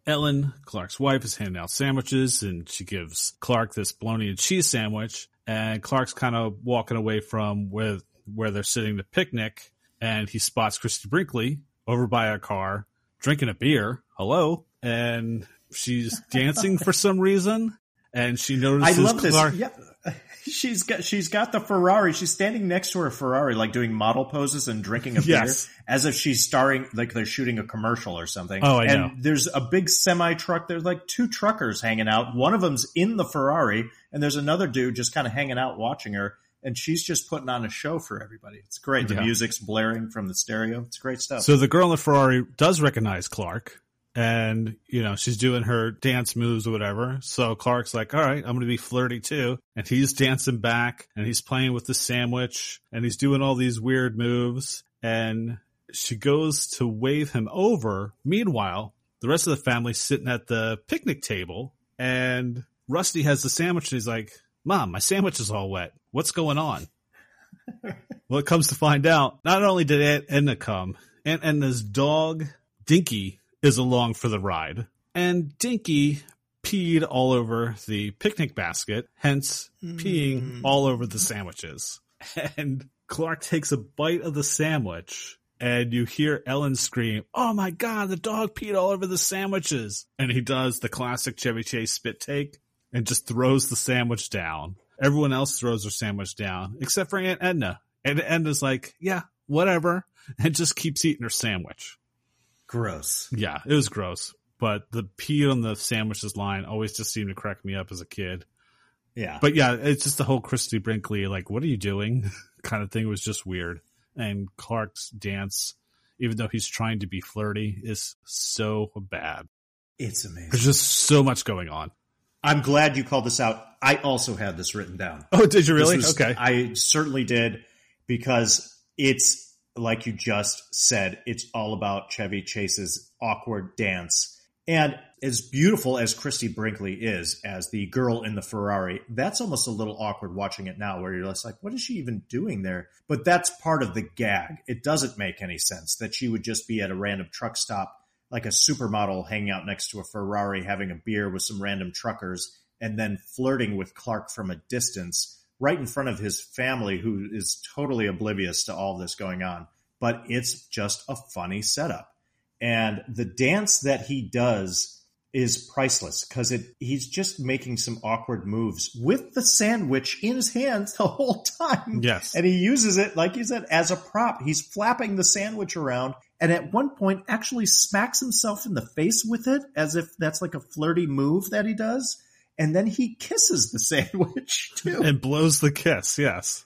Ellen, Clark's wife, is handing out sandwiches, and she gives Clark this bologna and cheese sandwich. And Clark's kind of walking away from where they're sitting to picnic, and he spots Christy Brinkley over by a car drinking a beer. Hello. And she's dancing for some reason, and she notices
I love
Clark.
this. Yeah. She's got the Ferrari. She's standing next to her Ferrari, like doing model poses and drinking a beer, as if she's starring, like they're shooting a commercial or something.
Oh, I know.
And there's a big semi truck. There's like two truckers hanging out. One of them's in the Ferrari, and there's another dude just kind of hanging out watching her. And she's just putting on a show for everybody. It's great. The music's blaring from the stereo. It's great stuff.
So the girl in the Ferrari does recognize Clark. And, she's doing her dance moves or whatever. So Clark's like, all right, I'm going to be flirty too. And he's dancing back, and he's playing with the sandwich, and he's doing all these weird moves. And she goes to wave him over. Meanwhile, the rest of the family's sitting at the picnic table, and Rusty has the sandwich, and he's like, Mom, my sandwich is all wet. What's going on? Well, it comes to find out, not only did Aunt Edna come, Aunt Edna's dog, Dinky, is along for the ride. And Dinky peed all over the picnic basket, hence peeing all over the sandwiches. And Clark takes a bite of the sandwich, and you hear Ellen scream, oh my God, the dog peed all over the sandwiches. And he does the classic Chevy Chase spit take and just throws the sandwich down. Everyone else throws their sandwich down, except for Aunt Edna. And Edna's like, yeah, whatever, and just keeps eating her sandwich.
Gross.
Yeah, it was gross. But the pee on the sandwiches line always just seemed to crack me up as a kid.
Yeah.
But yeah, it's just the whole Christy Brinkley, like, what are you doing? kind of thing was just weird. And Clark's dance, even though he's trying to be flirty, is so bad.
It's amazing.
There's just so much going on.
I'm glad you called this out. I also had this written down.
Oh, did you really? Okay.
I certainly did, because it's, like you just said, it's all about Chevy Chase's awkward dance. And as beautiful as Christy Brinkley is as the girl in the Ferrari, that's almost a little awkward watching it now, where you're just like, what is she even doing there? But that's part of the gag. It doesn't make any sense that she would just be at a random truck stop, like a supermodel hanging out next to a Ferrari, having a beer with some random truckers, and then flirting with Clark from a distance, right in front of his family, who is totally oblivious to all this going on. But it's just a funny setup. And the dance that he does is priceless, because he's just making some awkward moves with the sandwich in his hands the whole time.
Yes.
And he uses it, like you said, as a prop. He's flapping the sandwich around, and at one point actually smacks himself in the face with it, as if that's like a flirty move that he does. And then he kisses the sandwich too.
And blows the kiss, yes.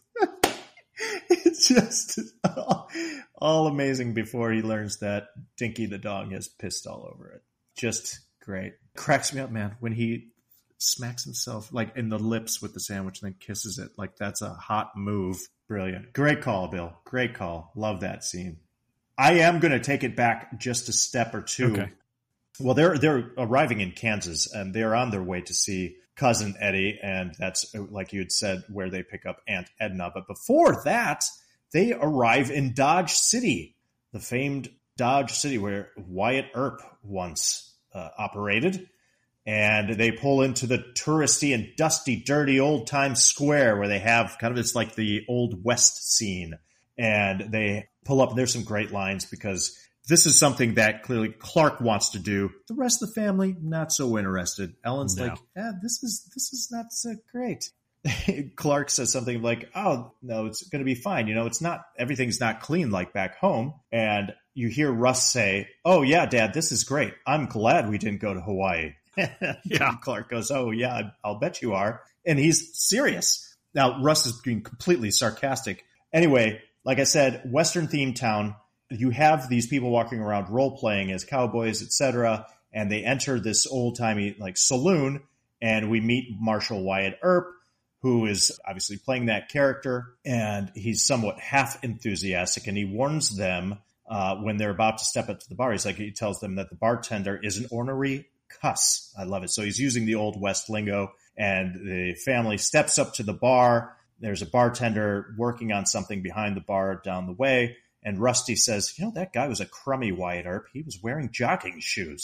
It's just all amazing before he learns that Dinky the dog has pissed all over it. Just great. Cracks me up, man, when he smacks himself like in the lips with the sandwich and then kisses it. Like, that's a hot move. Brilliant. Great call, Bill. Great call. Love that scene. I am going to take it back just a step or two.
Okay.
Well, they're arriving in Kansas, and they're on their way to see Cousin Eddie, and that's, like you had said, where they pick up Aunt Edna. But before that, they arrive in Dodge City, the famed Dodge City where Wyatt Earp once operated. And they pull into the touristy and dusty, dirty old Times Square, where they have kind of, it's like the Old West scene. And they pull up, and there's some great lines, because this is something that clearly Clark wants to do. The rest of the family, not so interested. Ellen's like, yeah, this is not so great. Clark says something like, oh, no, it's going to be fine. It's not, everything's not clean like back home. And you hear Russ say, oh, yeah, Dad, this is great. I'm glad we didn't go to Hawaii. Yeah. Clark goes, oh, yeah, I'll bet you are. And he's serious. Now, Russ is being completely sarcastic. Anyway, like I said, Western themed town. You have these people walking around role-playing as cowboys, etc., and they enter this old-timey like saloon, and we meet Marshal Wyatt Earp, who is obviously playing that character, and he's somewhat half enthusiastic, and he warns them when they're about to step up to the bar. He tells them that the bartender is an ornery cuss. I love it. So he's using the Old West lingo, and the family steps up to the bar. There's a bartender working on something behind the bar down the way. And Rusty says, that guy was a crummy Wyatt Earp. He was wearing jogging shoes.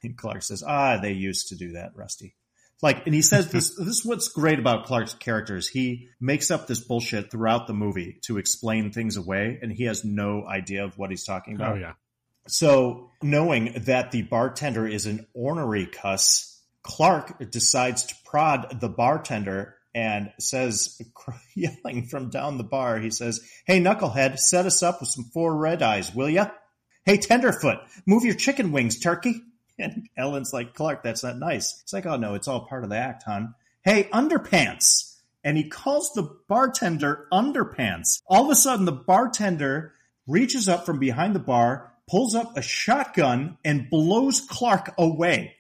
And Clark says, they used to do that, Rusty. Like, and he says this is what's great about Clark's character is he makes up this bullshit throughout the movie to explain things away, and he has no idea of what he's talking about.
Oh, yeah.
So, knowing that the bartender is an ornery cuss, Clark decides to prod the bartender and says, yelling from down the bar, he says, "Hey, knucklehead, set us up with some 4 red eyes, will ya? Hey, tenderfoot, move your chicken wings, turkey." And Ellen's like, "Clark, that's not nice." It's like, "Oh, no, it's all part of the act, hon." "Hey, underpants." And he calls the bartender underpants. All of a sudden, the bartender reaches up from behind the bar, pulls up a shotgun, and blows Clark away.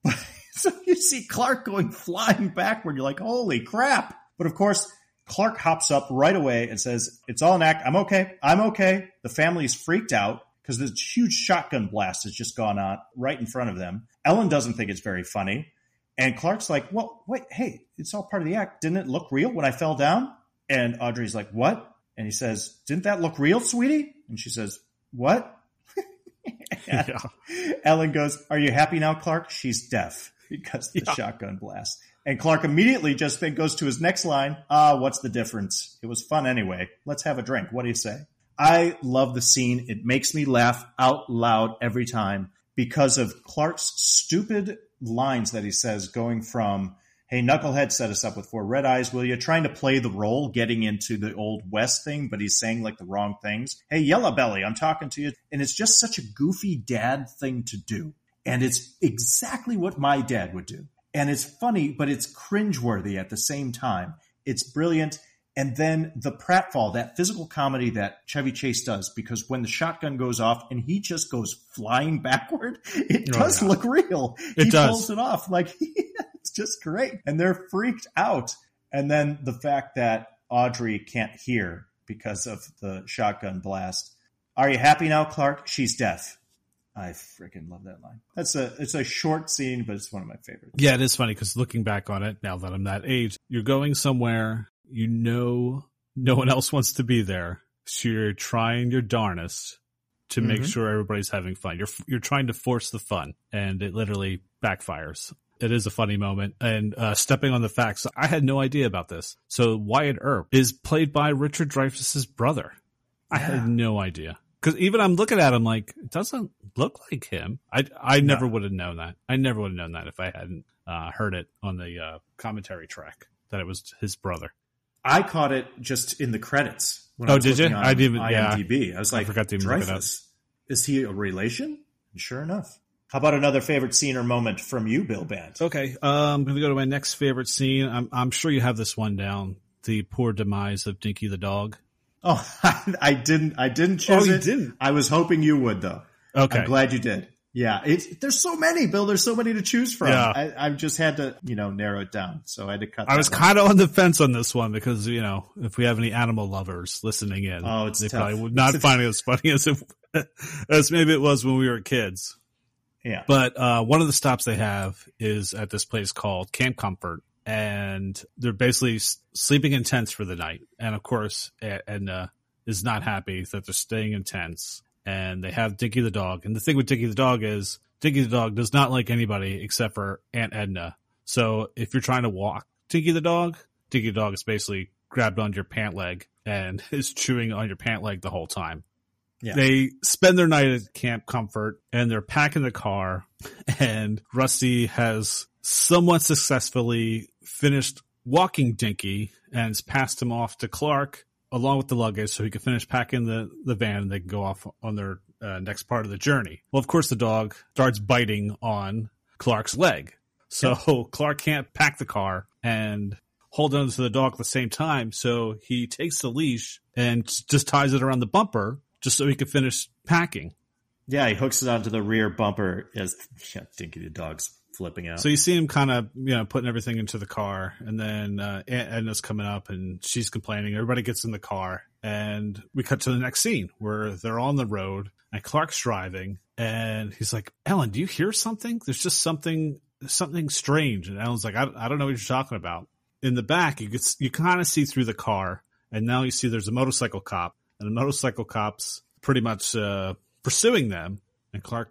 So you see Clark going flying backward. You're like, holy crap. But of course, Clark hops up right away and says, "It's all an act. I'm okay. I'm okay." The family's freaked out because this huge shotgun blast has just gone on right in front of them. Ellen doesn't think it's very funny. And Clark's like, "Well, wait, hey, it's all part of the act. Didn't it look real when I fell down?" And Audrey's like, "What?" And he says, "Didn't that look real, sweetie?" And she says, "What?" Yeah. Ellen goes, "Are you happy now, Clark?" She's deaf because of the shotgun blast. And Clark immediately just then goes to his next line. What's the difference? It was fun anyway. Let's have a drink. What do you say? I love the scene. It makes me laugh out loud every time because of Clark's stupid lines that he says going from, "Hey, knucklehead, set us up with 4 red eyes, will you?" Trying to play the role, getting into the old West thing, but he's saying like the wrong things. "Hey, yellow belly, I'm talking to you." And it's just such a goofy dad thing to do. And it's exactly what my dad would do. And it's funny, but it's cringeworthy at the same time. It's brilliant. And then the pratfall, that physical comedy that Chevy Chase does, because when the shotgun goes off and he just goes flying backward, it does look real. He pulls it off. Like, it's just great. And they're freaked out. And then the fact that Audrey can't hear because of the shotgun blast. "Are you happy now, Clark? She's deaf." I freaking love that line. It's a short scene, but it's one of my favorites.
Yeah, it is funny because looking back on it, now that I'm that age, you're going somewhere, you know, no one else wants to be there. So you're trying your darnest to make sure everybody's having fun. You're trying to force the fun, and it literally backfires. It is a funny moment. And stepping on the facts, I had no idea about this. So Wyatt Earp is played by Richard Dreyfuss's brother. I had no idea. Because even I'm looking at him like, it doesn't look like him. I never would have known that. I never would have known that if I hadn't heard it on the commentary track, that it was his brother.
I caught it just in the credits.
When did you? I didn't.
IMDb.
Yeah.
I was like,
I forgot to even look it up.
Is he a relation? And sure enough. How about another favorite scene or moment from you, Bill Band?
Okay, I'm going to go to my next favorite scene. I'm sure you have this one down. The poor demise of Dinky the dog.
Oh, I didn't choose it. Didn't. I was hoping you would, though. Okay. I'm glad you did. Yeah. There's so many, Bill. There's so many to choose from. Yeah. I just had to, narrow it down. So I had to cut that.
I was kind of on the fence on this one because, if we have any animal lovers listening in, they tough. Probably would not find it as funny as maybe it was when we were kids.
Yeah.
But one of the stops they have is at this place called Camp Comfort. And they're basically sleeping in tents for the night. And of course, Edna is not happy that they're staying in tents. And they have Dinky the dog. And the thing with Dinky the dog is Dinky the dog does not like anybody except for Aunt Edna. So if you're trying to walk Dinky the dog is basically grabbed onto your pant leg and is chewing on your pant leg the whole time. Yeah. They spend their night at Camp Comfort and they're packing the car, and Rusty has somewhat successfully finished walking Dinky and has passed him off to Clark along with the luggage so he can finish packing the van and they can go off on their next part of the journey. Well, of course, the dog starts biting on Clark's leg. So Clark can't pack the car and hold on to the dog at the same time. So he takes the leash and just ties it around the bumper just so he can finish packing.
Yeah, he hooks it onto the rear bumper as Dinky the dog's flipping out.
So you see him kind of, putting everything into the car, and then Aunt Edna's coming up and she's complaining. Everybody gets in the car, and we cut to the next scene where they're on the road and Clark's driving, and he's like, "Ellen, do you hear something? There's just something strange." And Ellen's like, I don't know what you're talking about. In the back, you kind of see through the car, and now you see there's a motorcycle cop, and the motorcycle cop's pretty much pursuing them. And Clark's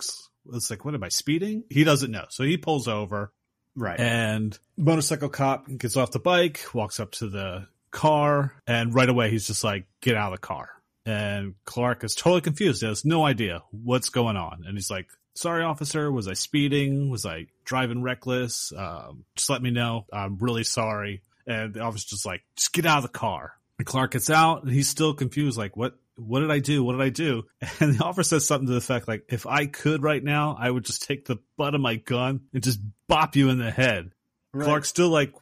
It's like, what am I speeding? He doesn't know. So he pulls over.
Right.
And motorcycle cop gets off the bike, walks up to the car, and right away he's just like, get out of the car. And Clark is totally confused. He has no idea what's going on. And he's like, sorry, officer, was I speeding? Was I driving reckless? Just let me know. I'm really sorry. And the officer's just like, just get out of the car. And Clark gets out, and he's still confused, like, what did I do? What did I do? And the officer says something to the effect, like, if I could right now, I would just take the butt of my gun and just bop you in the head. Right. Clark's still like,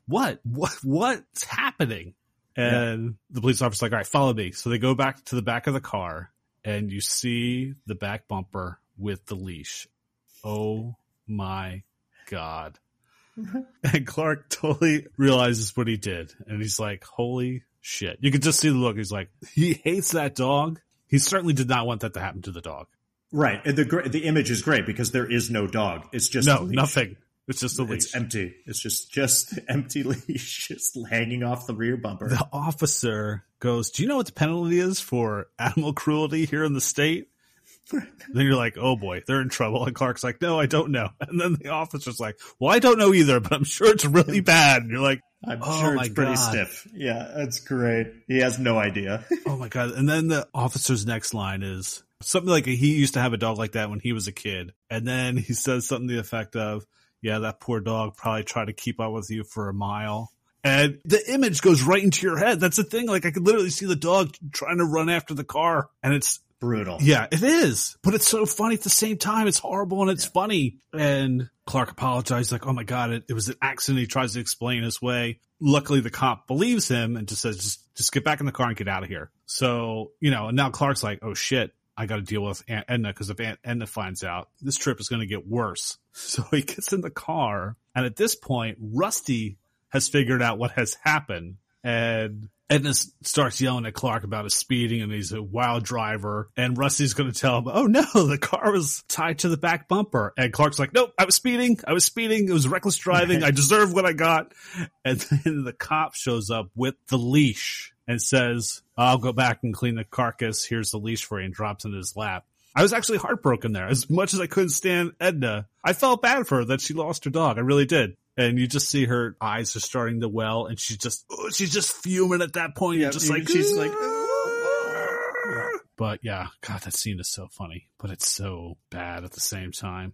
what's happening? And the police officer's like, all right, follow me. So they go back to the back of the car, and you see the back bumper with the leash. Oh my God. And Clark totally realizes what he did. And he's like, holy shit. You can just see the look. He's like, he hates that dog. He certainly did not want that to happen to the dog.
Right. And the image is great because there is no dog. It's just
nothing. It's just a leash.
It's empty. It's just empty leash just hanging off the rear bumper.
The officer goes, do you know what the penalty is for animal cruelty here in the state? Then you're like, oh boy, they're in trouble. And Clark's like, no, I don't know. And then the officer's like, well, I don't know either, but I'm sure it's really bad. And you're like,
I'm sure it's pretty stiff. Yeah, that's great. He has no idea.
Oh my God. And then the officer's next line is something like, he used to have a dog like that when he was a kid. And then he says something to the effect of, yeah, that poor dog probably tried to keep up with you for a mile. And the image goes right into your head. That's the thing. Like, I could literally see the dog trying to run after the car, and it's
brutal.
Yeah, it is. But it's so funny at the same time. It's horrible and it's funny. And Clark apologizes, like, oh my God, it was an accident. He tries to explain his way. Luckily, the cop believes him and just says, just get back in the car and get out of here. So, and now Clark's like, oh shit, I got to deal with Aunt Edna, because if Aunt Edna finds out, this trip is going to get worse. So he gets in the car. And at this point, Rusty has figured out what has happened. And Edna starts yelling at Clark about his speeding, and he's a wild driver. And Rusty's going to tell him, oh no, the car was tied to the back bumper. And Clark's like, nope, I was speeding. It was reckless driving. I deserve what I got. And then the cop shows up with the leash and says, I'll go back and clean the carcass. Here's the leash for you, and drops in his lap. I was actually heartbroken there. As much as I couldn't stand Edna, I felt bad for her that she lost her dog. I really did. And you just see her eyes are starting to well, and she's just fuming at that point.
Yeah,
just like,
she's like,
but yeah, God, that scene is so funny, but it's so bad at the same time.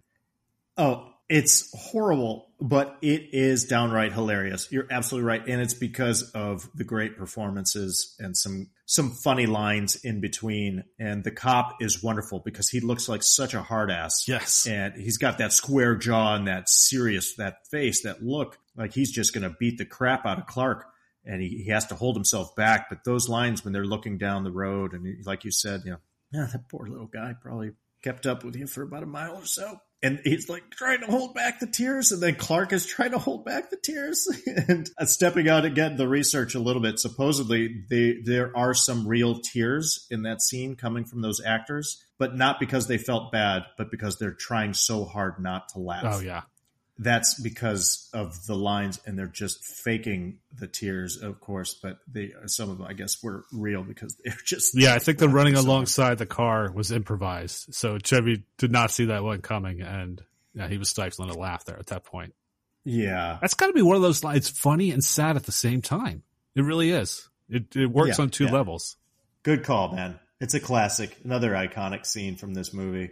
Oh, it's horrible, but it is downright hilarious. You're absolutely right. And it's because of the great performances and some funny lines in between. And the cop is wonderful because he looks like such a hard ass.
Yes.
And he's got that square jaw and that serious, that face, that look like he's just going to beat the crap out of Clark. And he has to hold himself back. But those lines when they're looking down the road, and like you said, yeah, that poor little guy probably kept up with you for about a mile or so. And he's like trying to hold back the tears. And then Clark is trying to hold back the tears. And stepping out again, the research a little bit. Supposedly there are some real tears in that scene coming from those actors, but not because they felt bad, but because they're trying so hard not to laugh.
Oh, yeah.
That's because of the lines, and they're just faking the tears, of course, but some of them, I guess, were real because they're just...
Yeah, I think the running alongside the car was improvised. So Chevy did not see that one coming, and yeah, he was stifling a laugh there at that point.
Yeah.
That's got to be one of those lines. It's funny and sad at the same time. It really is. It works on two levels.
Good call, man. It's a classic. Another iconic scene from this movie.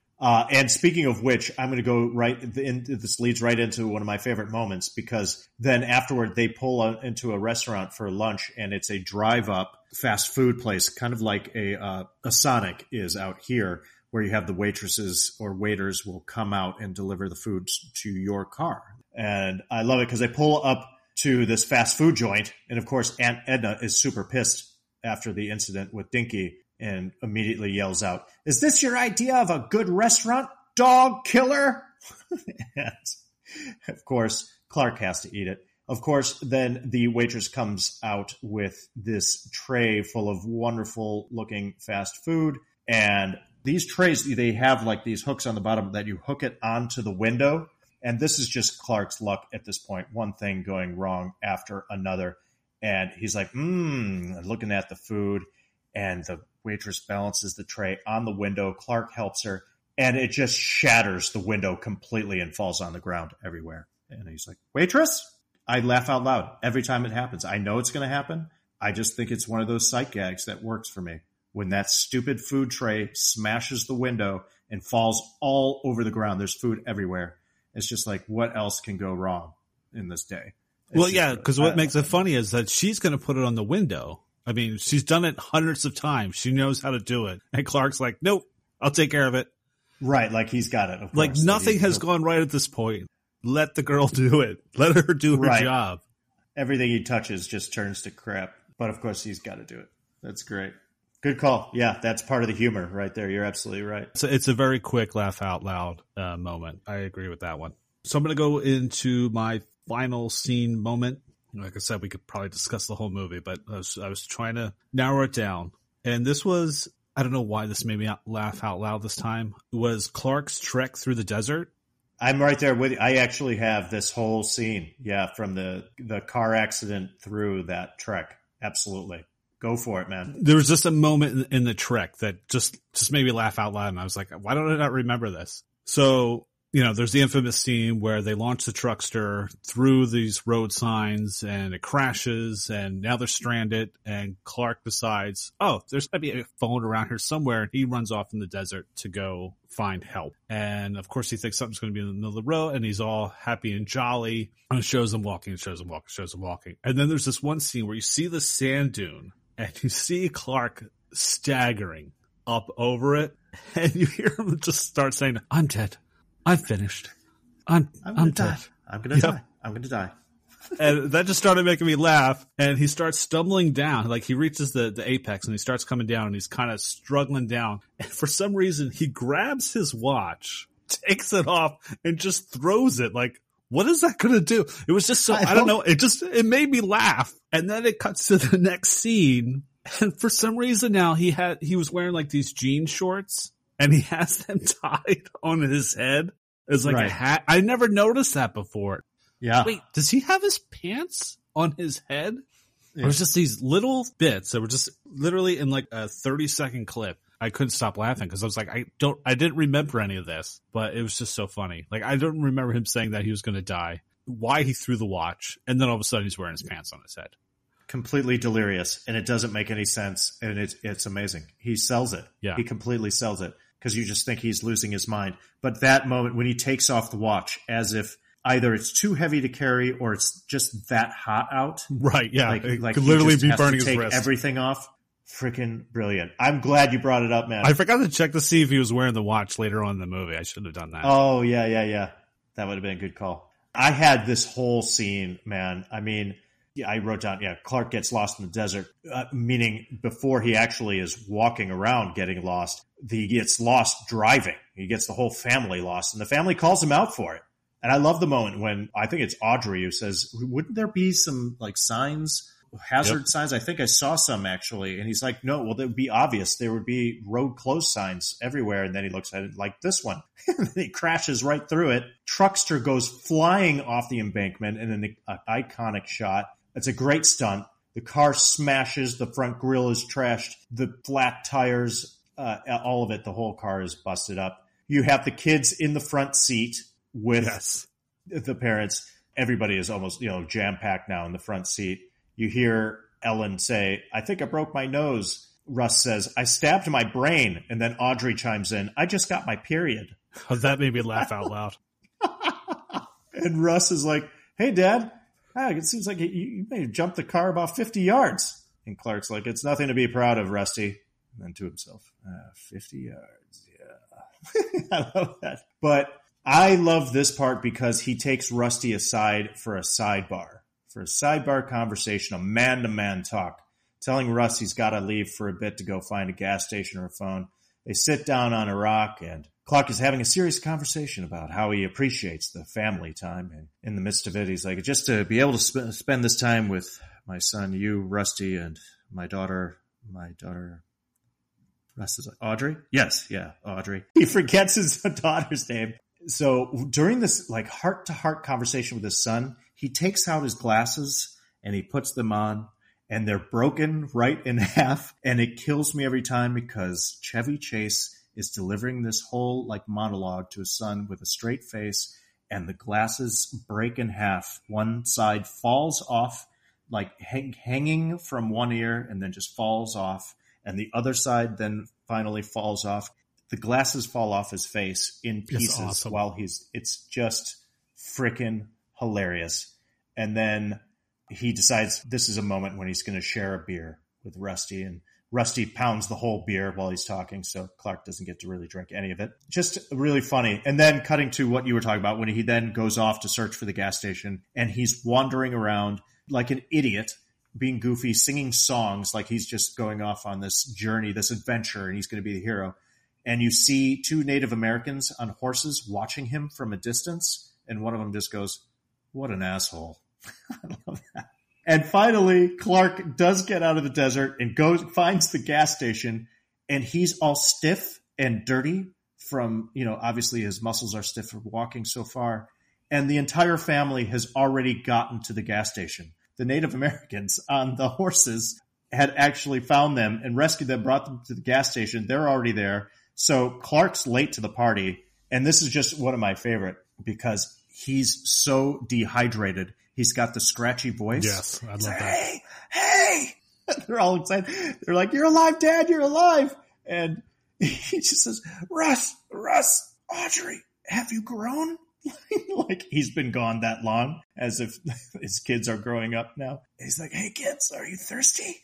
And speaking of which, I'm going to go this leads right into one of my favorite moments, because then afterward they pull into a restaurant for lunch, and it's a drive-up fast food place, kind of like a Sonic is out here, where you have the waitresses or waiters will come out and deliver the food to your car. And I love it because they pull up to this fast food joint, and of course Aunt Edna is super pissed after the incident with Dinky, and immediately yells out, "Is this your idea of a good restaurant, dog killer?" And of course, Clark has to eat it. Of course, then the waitress comes out with this tray full of wonderful looking fast food. And these trays, they have like these hooks on the bottom that you hook it onto the window. And this is just Clark's luck at this point. One thing going wrong after another. And he's like, looking at the food, and the waitress balances the tray on the window. Clark helps her, and it just shatters the window completely and falls on the ground everywhere. And he's like, waitress? I laugh out loud every time it happens. I know it's going to happen. I just think it's one of those sight gags that works for me. When that stupid food tray smashes the window and falls all over the ground, there's food everywhere. It's just like, what else can go wrong in this day?
Well, yeah, because what makes it funny is that she's going to put it on the window. I mean, she's done it hundreds of times. She knows how to do it. And Clark's like, nope, I'll take care of it.
Right, like he's got it. Of course.
Like nothing has gone right at this point. Let the girl do it. Let her do her job.
Everything he touches just turns to crap. But of course, he's got to do it. That's great. Good call. Yeah, that's part of the humor right there. You're absolutely right.
So it's a very quick laugh out loud moment. I agree with that one. So I'm going to go into my final scene moment. Like I said, we could probably discuss the whole movie, but I was trying to narrow it down. And this was, I don't know why this made me laugh out loud this time. It was Clark's trek through the desert.
I'm right there with you. I actually have this whole scene. Yeah, from the car accident through that trek. Absolutely. Go for it, man.
There was just a moment in the trek that just made me laugh out loud. And I was like, why don't I not remember this? So, there's the infamous scene where they launch the truckster through these road signs and it crashes and now they're stranded. And Clark decides, oh, there's got to be a phone around here somewhere. And he runs off in the desert to go find help. And of course he thinks something's going to be in the middle of the road and he's all happy and jolly and it shows him walking and shows him walking. And then there's this one scene where you see the sand dune and you see Clark staggering up over it and you hear him just start saying, I'm dead. I'm finished. I'm dead.
I'm going to die. I'm going to die.
And that just started making me laugh. And he starts stumbling down. Like he reaches the apex and he starts coming down and he's kind of struggling down. And for some reason, he grabs his watch, takes it off and just throws it. Like, what is that going to do? It was just so, I don't know. It made me laugh. And then it cuts to the next scene. And for some reason now he was wearing like these jean shorts. And he has them tied on his head as like a hat. I never noticed that before.
Yeah.
Wait, does he have his pants on his head? Yeah. It was just these little bits that were just literally in like a 30-second clip. I couldn't stop laughing because I was like, I didn't remember any of this, but it was just so funny. Like I don't remember him saying that he was going to die, why he threw the watch, and then all of a sudden he's wearing his pants on his head.
Completely delirious, and it doesn't make any sense, and it's amazing. He sells it.
Yeah.
He completely sells it. Because you just think he's losing his mind. But that moment when he takes off the watch as if either it's too heavy to carry or it's just that hot out.
Right, yeah.
Like
could literally be burning his
wrist. Take everything off. Freaking brilliant. I'm glad you brought it up, man.
I forgot to check to see if he was wearing the watch later on in the movie. I should have done that.
Oh, yeah. That would have been a good call. I had this whole scene, man. I mean, yeah, I wrote down, Clark gets lost in the desert, meaning before he actually is walking around getting lost, he gets lost driving. He gets the whole family lost, and the family calls him out for it. And I love the moment when, I think it's Audrey who says, wouldn't there be some like signs, hazard signs? I think I saw some actually. And he's like, no, well, that would be obvious. There would be road closed signs everywhere. And then he looks at it like this one. And he crashes right through it. Truckster goes flying off the embankment in an iconic shot. It's a great stunt. The car smashes. The front grille is trashed. The flat tires, all of it, the whole car is busted up. You have the kids in the front seat with the parents. Everybody is almost, jam-packed now in the front seat. You hear Ellen say, I think I broke my nose. Russ says, I stabbed my brain. And then Audrey chimes in, I just got my period.
Oh, that made me laugh out loud.
And Russ is like, hey, Dad. It seems like you may have jumped the car about 50 yards. And Clark's like, it's nothing to be proud of, Rusty. And then to himself, 50 yards, yeah. I love that. But I love this part because he takes Rusty aside for a sidebar conversation, a man-to-man talk, telling Russ he's got to leave for a bit to go find a gas station or a phone. They sit down on a rock and Clark is having a serious conversation about how he appreciates the family time. And in the midst of it, he's like, just to be able to spend this time with my son, you, Rusty, and my daughter, Russ is like, Audrey? Yes, yeah, Audrey. He forgets his daughter's name. So during this like heart-to-heart conversation with his son, he takes out his glasses and he puts them on and they're broken right in half. And it kills me every time because Chevy Chase is delivering this whole like monologue to his son with a straight face, and the glasses break in half. One side falls off, like hanging from one ear, and then just falls off. And the other side then finally falls off. The glasses fall off his face in pieces
awesome.
while it's just freaking hilarious. And then he decides this is a moment when he's going to share a beer with Rusty, and Rusty pounds the whole beer while he's talking, so Clark doesn't get to really drink any of it. Just really funny. And then cutting to what you were talking about, when he then goes off to search for the gas station, and he's wandering around like an idiot, being goofy, singing songs like he's just going off on this journey, this adventure, and he's going to be the hero. And you see two Native Americans on horses watching him from a distance, and one of them just goes, "What an asshole." I love that. And finally, Clark does get out of the desert and finds the gas station, and he's all stiff and dirty from, obviously his muscles are stiff from walking so far. And the entire family has already gotten to the gas station. The Native Americans on the horses had actually found them and rescued them, brought them to the gas station. They're already there. So Clark's late to the party. And this is just one of my favorite because he's so dehydrated. He's got the scratchy voice.
Yes, I love that.
Hey! They're all excited. They're like, "You're alive, Dad, you're alive." And he just says, Russ, Audrey, have you grown? Like he's been gone that long, as if his kids are growing up now. He's like, "Hey, kids, are you thirsty?"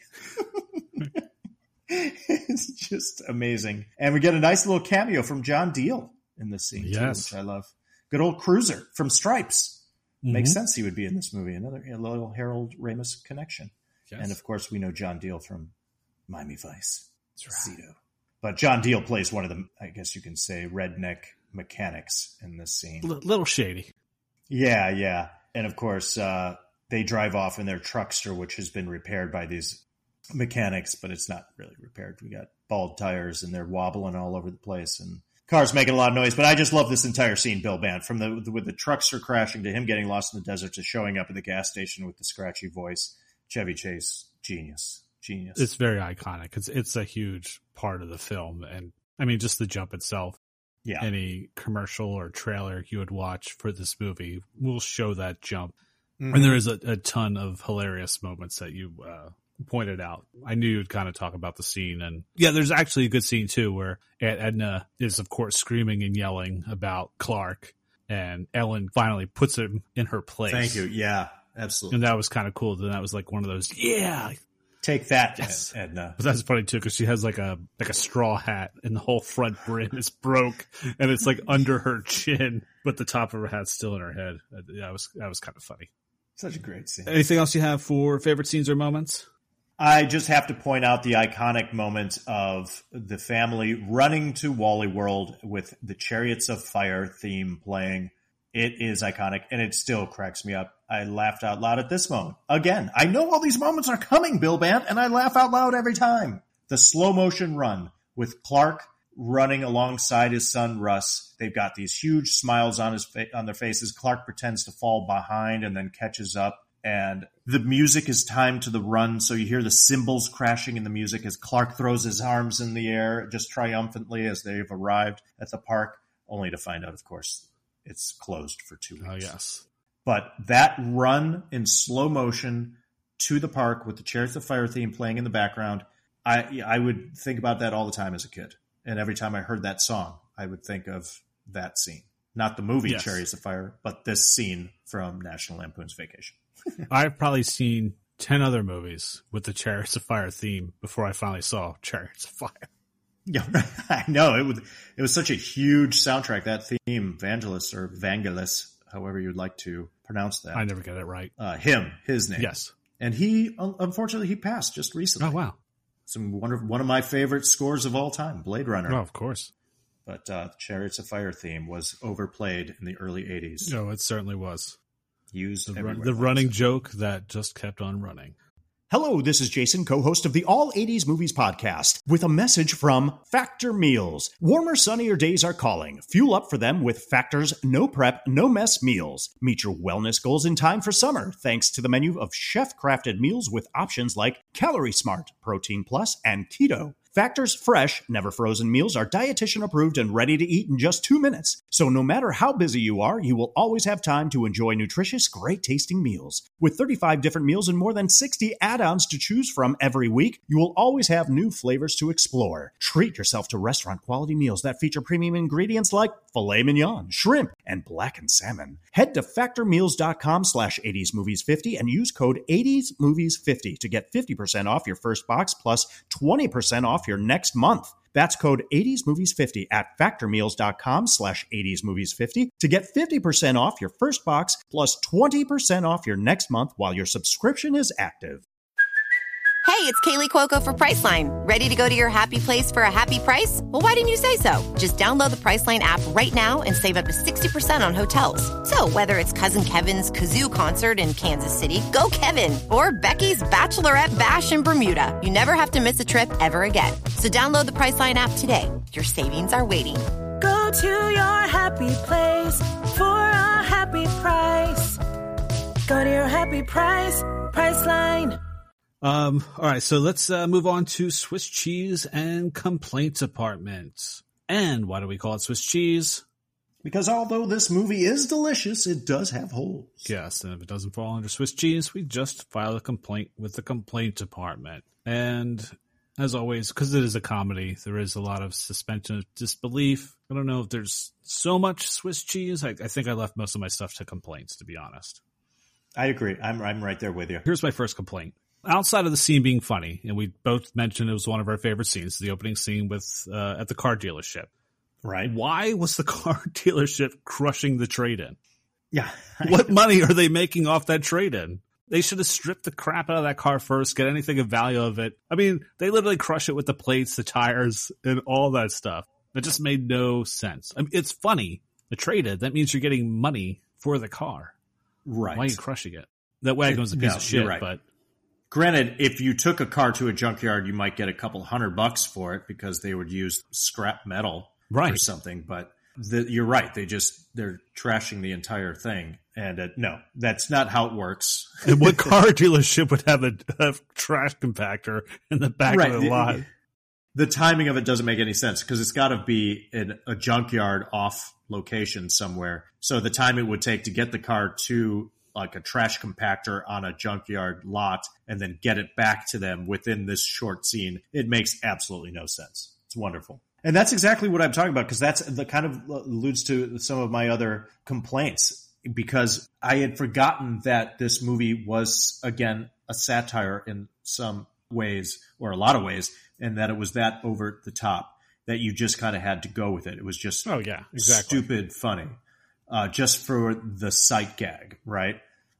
It's just amazing. And we get a nice little cameo from John Deal in this scene, too, which I love. Good old Cruiser from Stripes. Mm-hmm. Makes sense he would be in this movie. Another little Harold Ramis connection. Yes. And, of course, we know John Deal from Miami Vice. That's right. Zito. But John Deal plays one of the, I guess you can say, redneck mechanics in this scene.
Little shady.
Yeah. And, of course, they drive off in their truckster, which has been repaired by these mechanics, but it's not really repaired. We got bald tires, and they're wobbling all over the place, and cars making a lot of noise. But I just love this entire scene, Bill Band, from with the truckster crashing to him getting lost in the desert to showing up at the gas station with the scratchy voice. Chevy Chase, genius.
It's very iconic. It's a huge part of the film, and I mean just the jump itself. Yeah. Any commercial or trailer you would watch for this movie will show that jump, and there is a ton of hilarious moments that you pointed out. I knew you'd kind of talk about the scene, and there's actually a good scene too where Aunt Edna is of course screaming and yelling about Clark, and Ellen finally puts him in her place.
Thank you. Yeah, absolutely.
And that was kind of cool. Then that was like one of those,
take that,
yes.
Edna.
But that's funny too because she has like a straw hat, and the whole front brim is broke, and it's like under her chin, but the top of her hat's still in her head. That was kind of funny.
Such a great scene.
Anything else you have for favorite scenes or moments?
I just have to point out the iconic moment of the family running to Wally World with the Chariots of Fire theme playing. It is iconic, and it still cracks me up. I laughed out loud at this moment. Again, I know all these moments are coming, Bill Band, and I laugh out loud every time. The slow motion run with Clark running alongside his son, Russ. They've got these huge smiles on their faces. Clark pretends to fall behind and then catches up. And the music is timed to the run, so you hear the cymbals crashing in the music as Clark throws his arms in the air just triumphantly as they've arrived at the park, only to find out, of course, it's closed for 2 weeks.
Oh, yes.
But that run in slow motion to the park with the Chariots of Fire theme playing in the background, I would think about that all the time as a kid. And every time I heard that song, I would think of that scene. Not the movie Chariots of Fire, but this scene from National Lampoon's Vacation.
I've probably seen 10 other movies with the Chariots of Fire theme before I finally saw Chariots of Fire.
Yeah, I know. It was such a huge soundtrack, that theme, Vangelis or Vangelis, however you'd like to pronounce that.
I never get it right.
His name.
Yes.
And unfortunately, he passed just recently.
Oh, wow.
One of my favorite scores of all time, Blade Runner.
Oh, of course.
But the Chariots of Fire theme was overplayed in the early 80s.
No, it certainly was.
Used
the running joke that just kept on running.
Hello, this is Jason, co-host of the All 80s Movies Podcast, with a message from Factor Meals. Warmer, sunnier days are calling. Fuel up for them with Factor's no prep, no mess meals. Meet your wellness goals in time for summer, thanks to the menu of chef-crafted meals with options like Calorie Smart, Protein Plus, and Keto. Factor's fresh, never frozen meals are dietitian approved and ready to eat in just 2 minutes. So no matter how busy you are, you will always have time to enjoy nutritious, great tasting meals. With 35 different meals and more than 60 add-ons to choose from every week, you will always have new flavors to explore. Treat yourself to restaurant quality meals that feature premium ingredients like filet mignon, shrimp, and blackened salmon. Head to factormeals.com/80smovies50 and use code 80smovies50 to get 50% off your first box plus 20% off your next month. That's code 80smovies50 at factormeals.com/80smovies50 to get 50% off your first box plus 20% off your next month while your subscription is active.
Hey, it's Kaylee Cuoco for Priceline. Ready to go to your happy place for a happy price? Well, why didn't you say so? Just download the Priceline app right now and save up to 60% on hotels. So whether it's Cousin Kevin's Kazoo Concert in Kansas City, go Kevin, or Becky's Bachelorette Bash in Bermuda, you never have to miss a trip ever again. So download the Priceline app today. Your savings are waiting.
Go to your happy place for a happy price. Go to your happy price, Priceline.
All right, so let's move on to Swiss cheese and complaint department. And why do we call it Swiss cheese?
Because although this movie is delicious, it does have holes.
Yes, and if it doesn't fall under Swiss cheese, we just file a complaint with the complaint department. And as always, because it is a comedy, there is a lot of suspension of disbelief. I don't know if there's so much Swiss cheese. I think I left most of my stuff to complaints, to be honest.
I agree. I'm right there with you.
Here's my first complaint. Outside of the scene being funny, and we both mentioned it was one of our favorite scenes, the opening scene with at the car dealership.
Right.
Why was the car dealership crushing the trade-in?
Yeah.
What money are they making off that trade-in? They should have stripped the crap out of that car first, get anything of value of it. I mean, they literally crush it with the plates, the tires, and all that stuff. It just made no sense. I mean, it's funny. The trade-in, that means you're getting money for the car.
Right.
Why are you crushing it? That wagon was a piece of shit,
right.
But...
Granted, if you took a car to a junkyard, you might get a couple $100 for it because they would use scrap metal or something. But you're right. They're trashing the entire thing. And no, that's not how it works.
And what car dealership would have a trash compactor in the back of the lot?
The timing of it doesn't make any sense because it's got to be in a junkyard off location somewhere. So the time it would take to get the car to like a trash compactor on a junkyard lot and then get it back to them within this short scene, it makes absolutely no sense. It's wonderful. And that's exactly what I'm talking about because that's the kind of alludes to some of my other complaints because I had forgotten that this movie was, again, a satire in some ways or a lot of ways, and that it was that over the top that you just kind of had to go with it. It was just stupid funny. Just for the sight gag, right?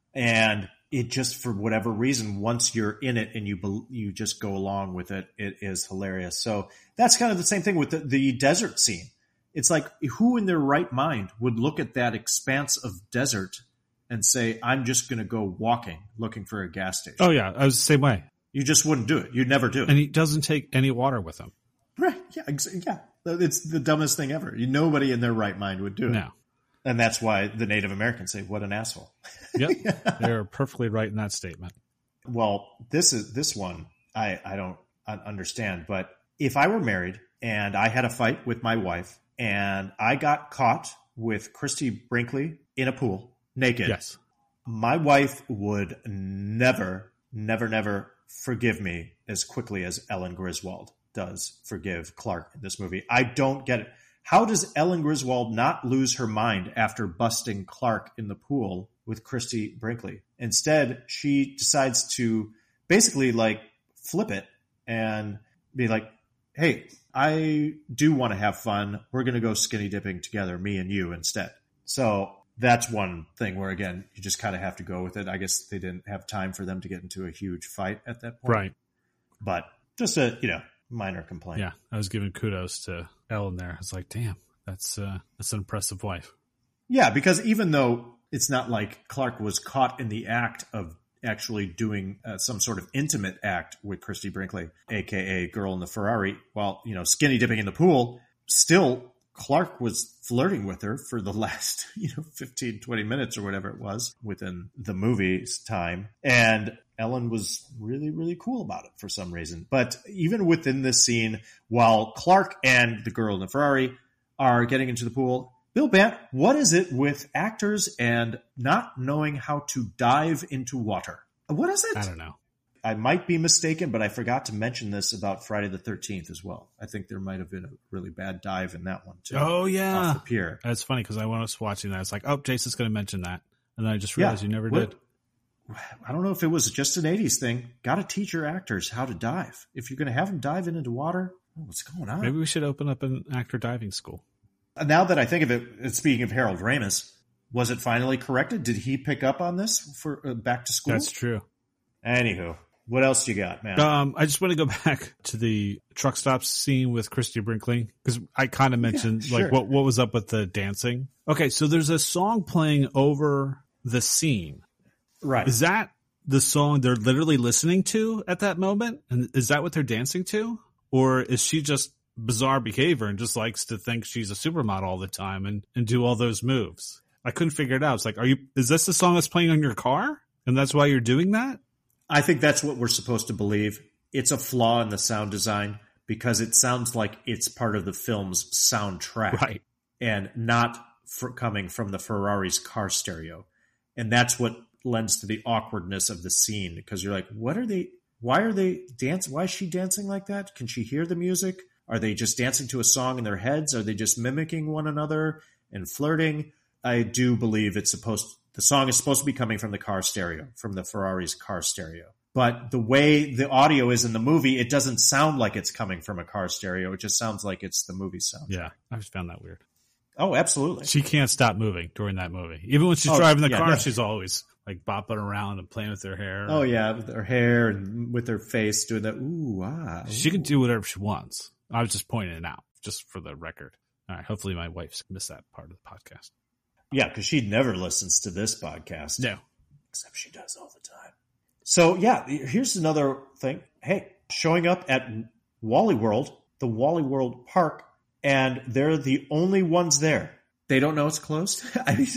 And it just, for whatever reason, once you're in it and you just go along with it, it is hilarious. So that's kind of the same thing with the desert scene. It's like, who in their right mind would look at that expanse of desert and say, I'm just going to go walking, looking for a gas station?
Oh, yeah. I was the same way.
You just wouldn't do it. You'd never do it.
And he doesn't take any water with him.
Right. Yeah. Yeah. It's the dumbest thing ever. Nobody in their right mind would do it.
No.
And that's why the Native Americans say, what an asshole.
Yep. They're perfectly right in that statement.
Well, this one, I don't understand. But if I were married and I had a fight with my wife and I got caught with Christy Brinkley in a pool naked,
yes,
my wife would never forgive me as quickly as Ellen Griswold does forgive Clark in this movie. I don't get it. How does Ellen Griswold not lose her mind after busting Clark in the pool with Christy Brinkley? Instead, she decides to basically like flip it and be like, hey, I do want to have fun. We're going to go skinny dipping together, me and you instead. So that's one thing where, again, you just kind of have to go with it. I guess they didn't have time for them to get into a huge fight at that point.
Right.
But just a, minor complaint.
Yeah, I was giving kudos to Ellen there. I was like, damn, that's an impressive wife.
Yeah, because even though it's not like Clark was caught in the act of actually doing some sort of intimate act with Christy Brinkley, a.k.a. Girl in the Ferrari, while, skinny dipping in the pool, still Clark was flirting with her for the last, 15, 20 minutes or whatever it was within the movie's time. And Ellen was really, really cool about it for some reason. But even within this scene, while Clark and the girl in the Ferrari are getting into the pool, Bill Bant, what is it with actors and not knowing how to dive into water? What is it?
I don't know.
I might be mistaken, but I forgot to mention this about Friday the 13th as well. I think there might have been a really bad dive in that one too.
Oh, yeah.
Off the pier.
That's funny because I was watching that. It's like, oh, Jason's going to mention that. And then I just realized you never did.
I don't know if it was just an 80s thing. Got to teach your actors how to dive. If you're going to have them dive into water, what's going on?
Maybe we should open up an actor diving school.
Now that I think of it, speaking of Harold Ramis, was it finally corrected? Did he pick up on this for back to school?
That's true.
Anywho. What else you got, man?
I just want to go back to the truck stop scene with Christy Brinkley because I kind of mentioned what was up with the dancing. Okay, so there's a song playing over the scene.
Right.
Is that the song they're literally listening to at that moment? And is that what they're dancing to? Or is she just bizarre behavior and just likes to think she's a supermodel all the time and do all those moves? I couldn't figure it out. It's like, is this the song that's playing on your car? And that's why you're doing that?
I think that's what we're supposed to believe. It's a flaw in the sound design because it sounds like it's part of the film's soundtrack.
Right.
And not coming from the Ferrari's car stereo. And that's what lends to the awkwardness of the scene because you're like, why are they dancing? Why is she dancing like that? Can she hear the music? Are they just dancing to a song in their heads? Are they just mimicking one another and flirting? I do believe the song is supposed to be coming from the car stereo, from the Ferrari's car stereo. But the way the audio is in the movie, it doesn't sound like it's coming from a car stereo. It just sounds like it's the movie sound.
Yeah, I just found that weird.
Oh, absolutely.
She can't stop moving during that movie. Even when she's driving the car, she's always like bopping around and playing with her hair.
Oh, yeah, with her hair and with her face doing that. Ooh, ah.
She can do whatever she wants. I was just pointing it out, just for the record. All right, hopefully my wife's missed that part of the podcast.
Yeah, because she never listens to this podcast.
No.
Except she does all the time. So, yeah, here's another thing. Hey, showing up at Wally World, the Wally World Park, and they're the only ones there. They don't know it's closed. I mean,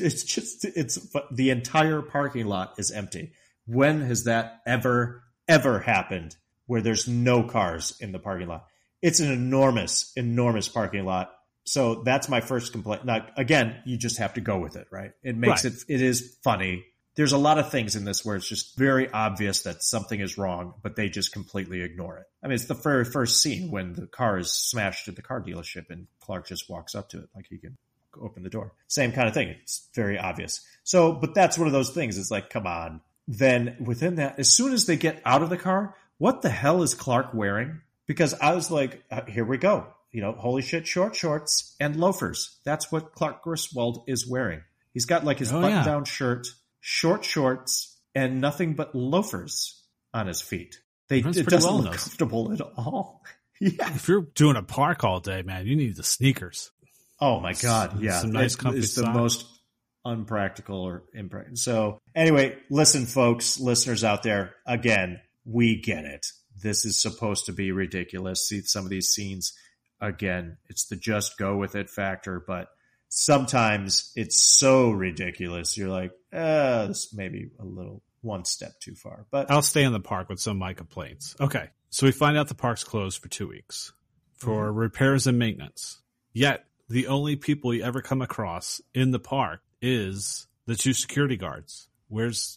the entire parking lot is empty. When has that ever happened where there's no cars in the parking lot? It's an enormous, enormous parking lot. So that's my first complaint. Now, again, you just have to go with it, right? It makes it is funny. There's a lot of things in this where it's just very obvious that something is wrong, but they just completely ignore it. I mean, it's the very first scene when the car is smashed at the car dealership and Clark just walks up to it like he can open the door. Same kind of thing. It's very obvious. So, but that's one of those things. It's like, come on. Then within that, as soon as they get out of the car, what the hell is Clark wearing? Because I was like, here we go. Holy shit, short shorts and loafers. That's what Clark Griswold is wearing. He's got like his button-down shirt, short shorts, and nothing but loafers on his feet. It doesn't look comfortable at all. Yeah.
If you're doing a park all day, man, you need the sneakers.
Oh, my God. Yeah.
Some nice comfy
It's the most unpractical or impractical. So anyway, listen, folks, listeners out there, again, we get it. This is supposed to be ridiculous. See some of these scenes. Again, it's the just go with it factor, but sometimes it's so ridiculous. You're like, this may be a little one step too far. But
I'll stay in the park with some of my complaints. Okay, so we find out the park's closed for 2 weeks for repairs and maintenance. Yet, the only people you ever come across in the park is the 2 security guards. Where's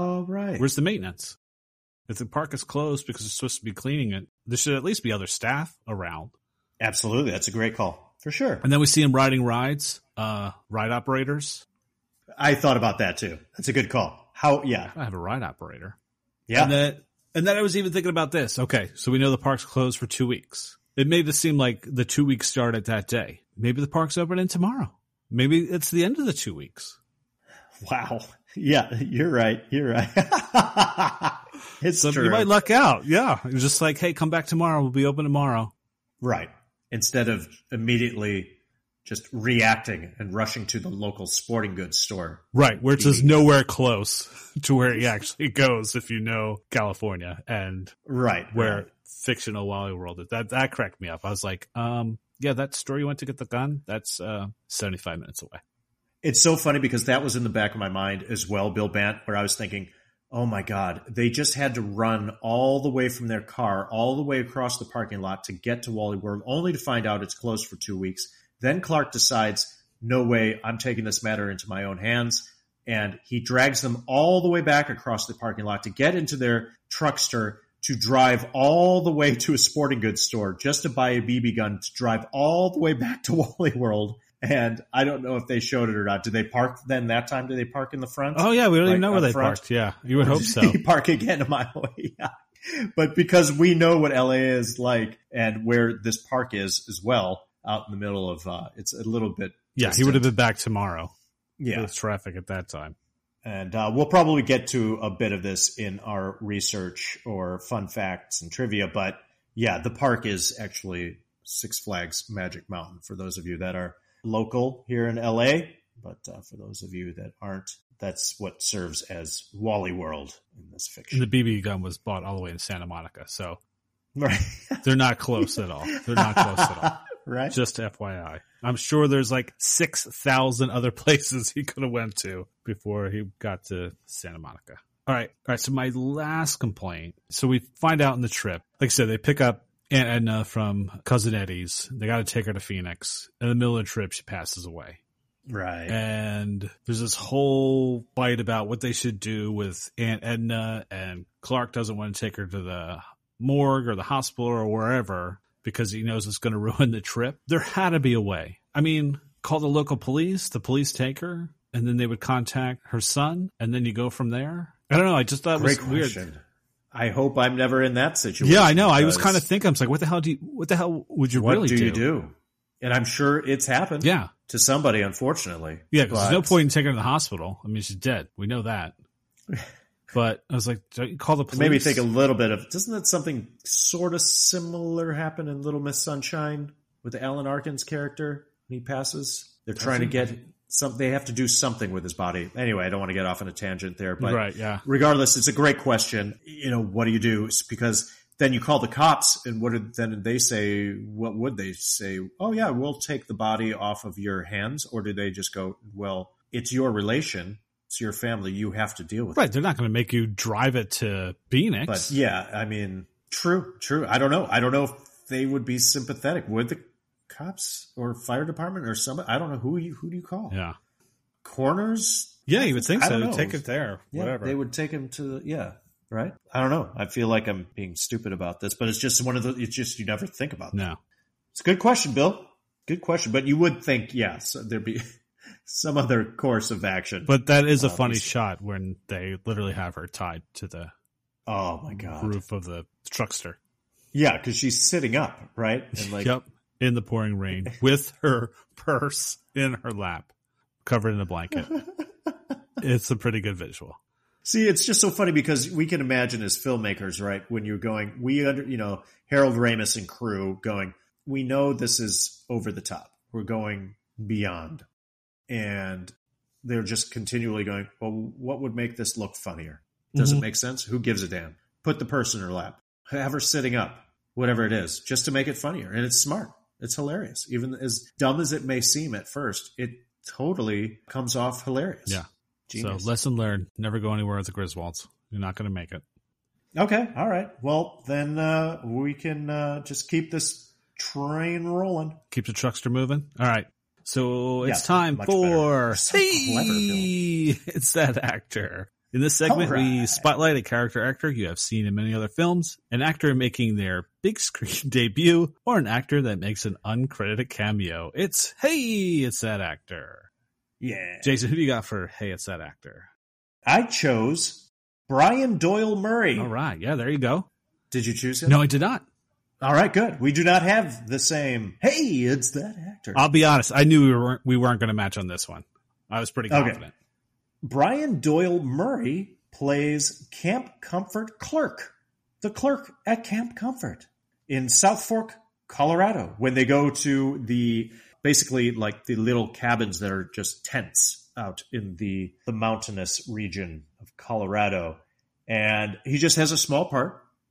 the maintenance? If the park is closed because it's supposed to be cleaning it, there should at least be other staff around.
Absolutely. That's a great call. For sure.
And then we see him riding rides, ride operators.
I thought about that too. That's a good call. I
have a ride operator.
Yeah.
And then I was even thinking about this. Okay, so we know the park's closed for 2 weeks. It made it seem like the 2 weeks started that day. Maybe the park's opening tomorrow. Maybe it's the end of the 2 weeks.
Wow. Yeah, you're right. It's
so
true.
You might luck out. Yeah. It was just like, hey, come back tomorrow. We'll be open tomorrow.
Right. Instead of immediately just reacting and rushing to the local sporting goods store.
Right. Where it's just nowhere close to where he actually goes if you know California and where fictional Wally World is. That cracked me up. I was like, yeah, that store you went to get the gun, that's 75 minutes away.
It's so funny because that was in the back of my mind as well, Bill Bant, where I was thinking, oh my God, they just had to run all the way from their car, all the way across the parking lot to get to Wally World, only to find out it's closed for 2 weeks. Then Clark decides, no way, I'm taking this matter into my own hands. And he drags them all the way back across the parking lot to get into their truckster, to drive all the way to a sporting goods store just to buy a BB gun, to drive all the way back to Wally World. And I don't know if they showed it or not. Did they park then that time? Did they park in the front?
Oh, yeah. We don't even know where they parked. Yeah, you would hope so.
Park again a mile away. Yeah. But because we know what LA is like and where this park is as well, out in the middle of it's a little bit.
Yeah, distant. He would have been back tomorrow.
Yeah.
With traffic at that time.
And we'll probably get to a bit of this in our research or fun facts and trivia. But yeah, the park is actually Six Flags Magic Mountain for those of you that are local here in LA. But for those of you that aren't, that's what serves as Wally World in this fiction.
And the BB gun was bought all the way in Santa Monica. So
right.
They're not close at all. They're not close at all.
Right.
Just FYI. I'm sure there's like 6,000 other places he could have went to before he got to Santa Monica. All right. So my last complaint. So we find out in the trip, like I said, they pick up Aunt Edna from Cousin Eddie's. They got to take her to Phoenix. In the middle of the trip, she passes away.
Right.
And there's this whole fight about what they should do with Aunt Edna, and Clark doesn't want to take her to the morgue or the hospital or wherever because he knows it's going to ruin the trip. There had to be a way. I mean, call the local police, the police take her, and then they would contact her son, and then you go from there. I don't know. I just thought it was weird.
I hope I'm never in that situation.
Yeah, I know. I was kind of thinking, I was like, what the hell would you really do?
What do you do? And I'm sure it's happened to somebody, unfortunately.
Yeah, because there's no point in taking her to the hospital. I mean, she's dead. We know that. But I was like, don't you call the police?
Maybe think a little bit of, doesn't that something sort of similar happen in Little Miss Sunshine with Alan Arkin's character when he passes? They're trying to get they have to do something with his body. Anyway, I don't want to get off on a tangent there, but
right, yeah.
Regardless, it's a great question. You know, what do you do? It's because then you call the cops, and then they say? What would they say? Oh yeah, we'll take the body off of your hands, or do they just go, well, it's your relation, it's your family, you have to deal with it.
Right, they're not going to make you drive it to Phoenix.
But yeah, I mean, true. I don't know if they would be sympathetic. Would the cops or fire department or somebody? I don't know who do you call?
Yeah,
coroners.
Yeah, you would think so. Take it there, whatever.
They would take him to right? I don't know. I feel like I'm being stupid about this, but it's just it's just you never think about that.
No.
It's a good question, Bill. Good question. But you would think, so there'd be some other course of action.
But that is a funny shot when they literally have her tied to the
oh my God,
roof of the truckster.
Yeah, because she's sitting up, right? And
yep, in the pouring rain with her purse in her lap, covered in a blanket. It's a pretty good visual.
See, it's just so funny because we can imagine as filmmakers, right, when you're going, Harold Ramis and crew going, we know this is over the top. We're going beyond. And they're just continually going, well, what would make this look funnier? Does it make sense? Who gives a damn? Put the purse in her lap. Have her sitting up, whatever it is, just to make it funnier. And it's smart. It's hilarious. Even as dumb as it may seem at first, it totally comes off hilarious.
Yeah.
Genius.
So lesson learned, never go anywhere with the Griswolds. You're not going to make it.
Okay. All right. Well, then we can just keep this train rolling.
Keep the truckster moving. All right. So it's time for It's That Actor. In this segment, we spotlight a character actor you have seen in many other films, an actor making their big screen debut, or an actor that makes an uncredited cameo. It's That Actor.
Yeah.
Jason, who do you got for Hey, It's That Actor?
I chose Brian Doyle Murray.
All right. Yeah, there you go.
Did you choose him?
No, I did not.
All right, good. We do not have the same, Hey, It's That Actor.
I'll be honest. I knew we weren't going to match on this one. I was pretty confident.
Okay. Brian Doyle Murray plays Camp Comfort clerk. The clerk at Camp Comfort in South Fork, Colorado, when they go to basically like the little cabins that are just tents out in the mountainous region of Colorado. And he just has a small part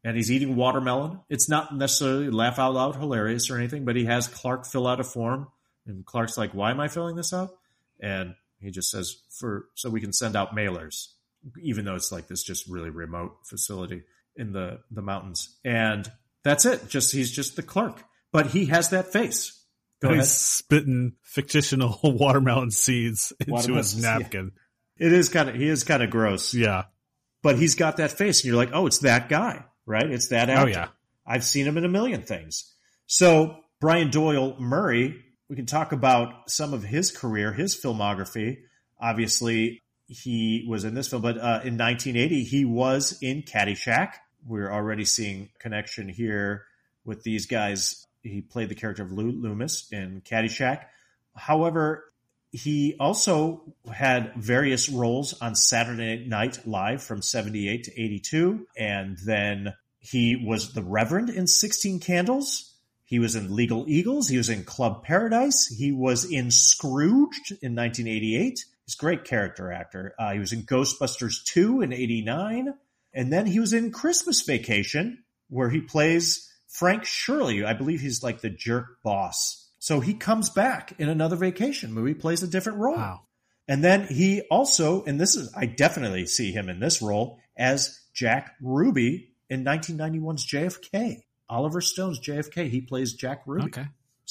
and he's eating watermelon. It's not necessarily laugh out loud hilarious or anything, but he has Clark fill out a form, and Clark's like, "Why am I filling this out?" And he just says, so we can send out mailers, even though it's like this just really remote facility in the mountains. And that's it. He's just the clerk, but he has that face. Go ahead.
He's spitting fictional watermelon seeds into his napkin.
Yeah. He is kind of gross.
Yeah.
But he's got that face, and you're like, oh, it's that guy, right? It's that actor.
Oh, yeah.
I've seen him in a million things. So Brian Doyle Murray, we can talk about some of his career, his filmography. Obviously, he was in this film, but in 1980, he was in Caddyshack. We're already seeing connection here with these guys. He played the character of Lou Loomis in Caddyshack. However, he also had various roles on Saturday Night Live from 78 to 82. And then he was the Reverend in 16 Candles. He was in Legal Eagles. He was in Club Paradise. He was in Scrooged in 1988. He's a great character actor. He was in Ghostbusters 2 in 89. And then he was in Christmas Vacation, where he plays Frank Shirley. I believe he's like the jerk boss. So he comes back in another vacation movie, plays a different role.
Wow.
And then he also, I definitely see him in this role as Jack Ruby in 1991's JFK. Oliver Stone's JFK. He plays Jack Ruby.
Okay.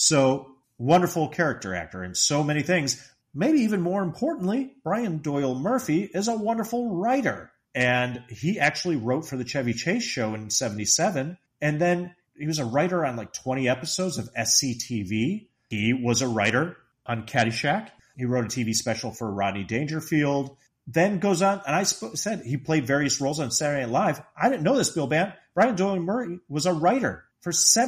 So wonderful character actor in so many things. Maybe even more importantly, Brian Doyle Murphy is a wonderful writer. And he actually wrote for the Chevy Chase show in 77. And then he was a writer on like 20 episodes of SCTV. He was a writer on Caddyshack. He wrote a TV special for Rodney Dangerfield. Then goes on, and I said he played various roles on Saturday Night Live. I didn't know this, Bill Bant. Brian Doyle Murray was a writer for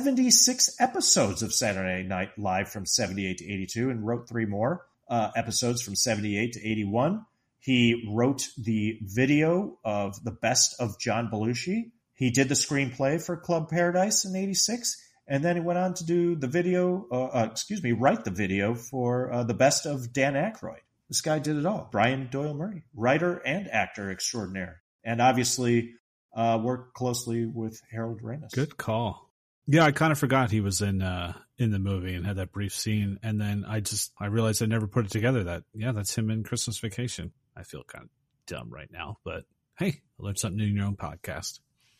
76 episodes of Saturday Night Live from 78 to 82 and wrote 3 more episodes from 78 to 81. He wrote the video of The Best of John Belushi. He did the screenplay for Club Paradise in 86, and then he went on to do the video, write the video for The Best of Dan Aykroyd. This guy did it all. Brian Doyle Murray, writer and actor extraordinaire, and obviously worked closely with Harold Ramis.
Good call. Yeah, I kind of forgot he was in the movie and had that brief scene, and then I realized I never put it together that's him in Christmas Vacation. I feel kind of dumb right now, but hey, I learned something new in your own podcast.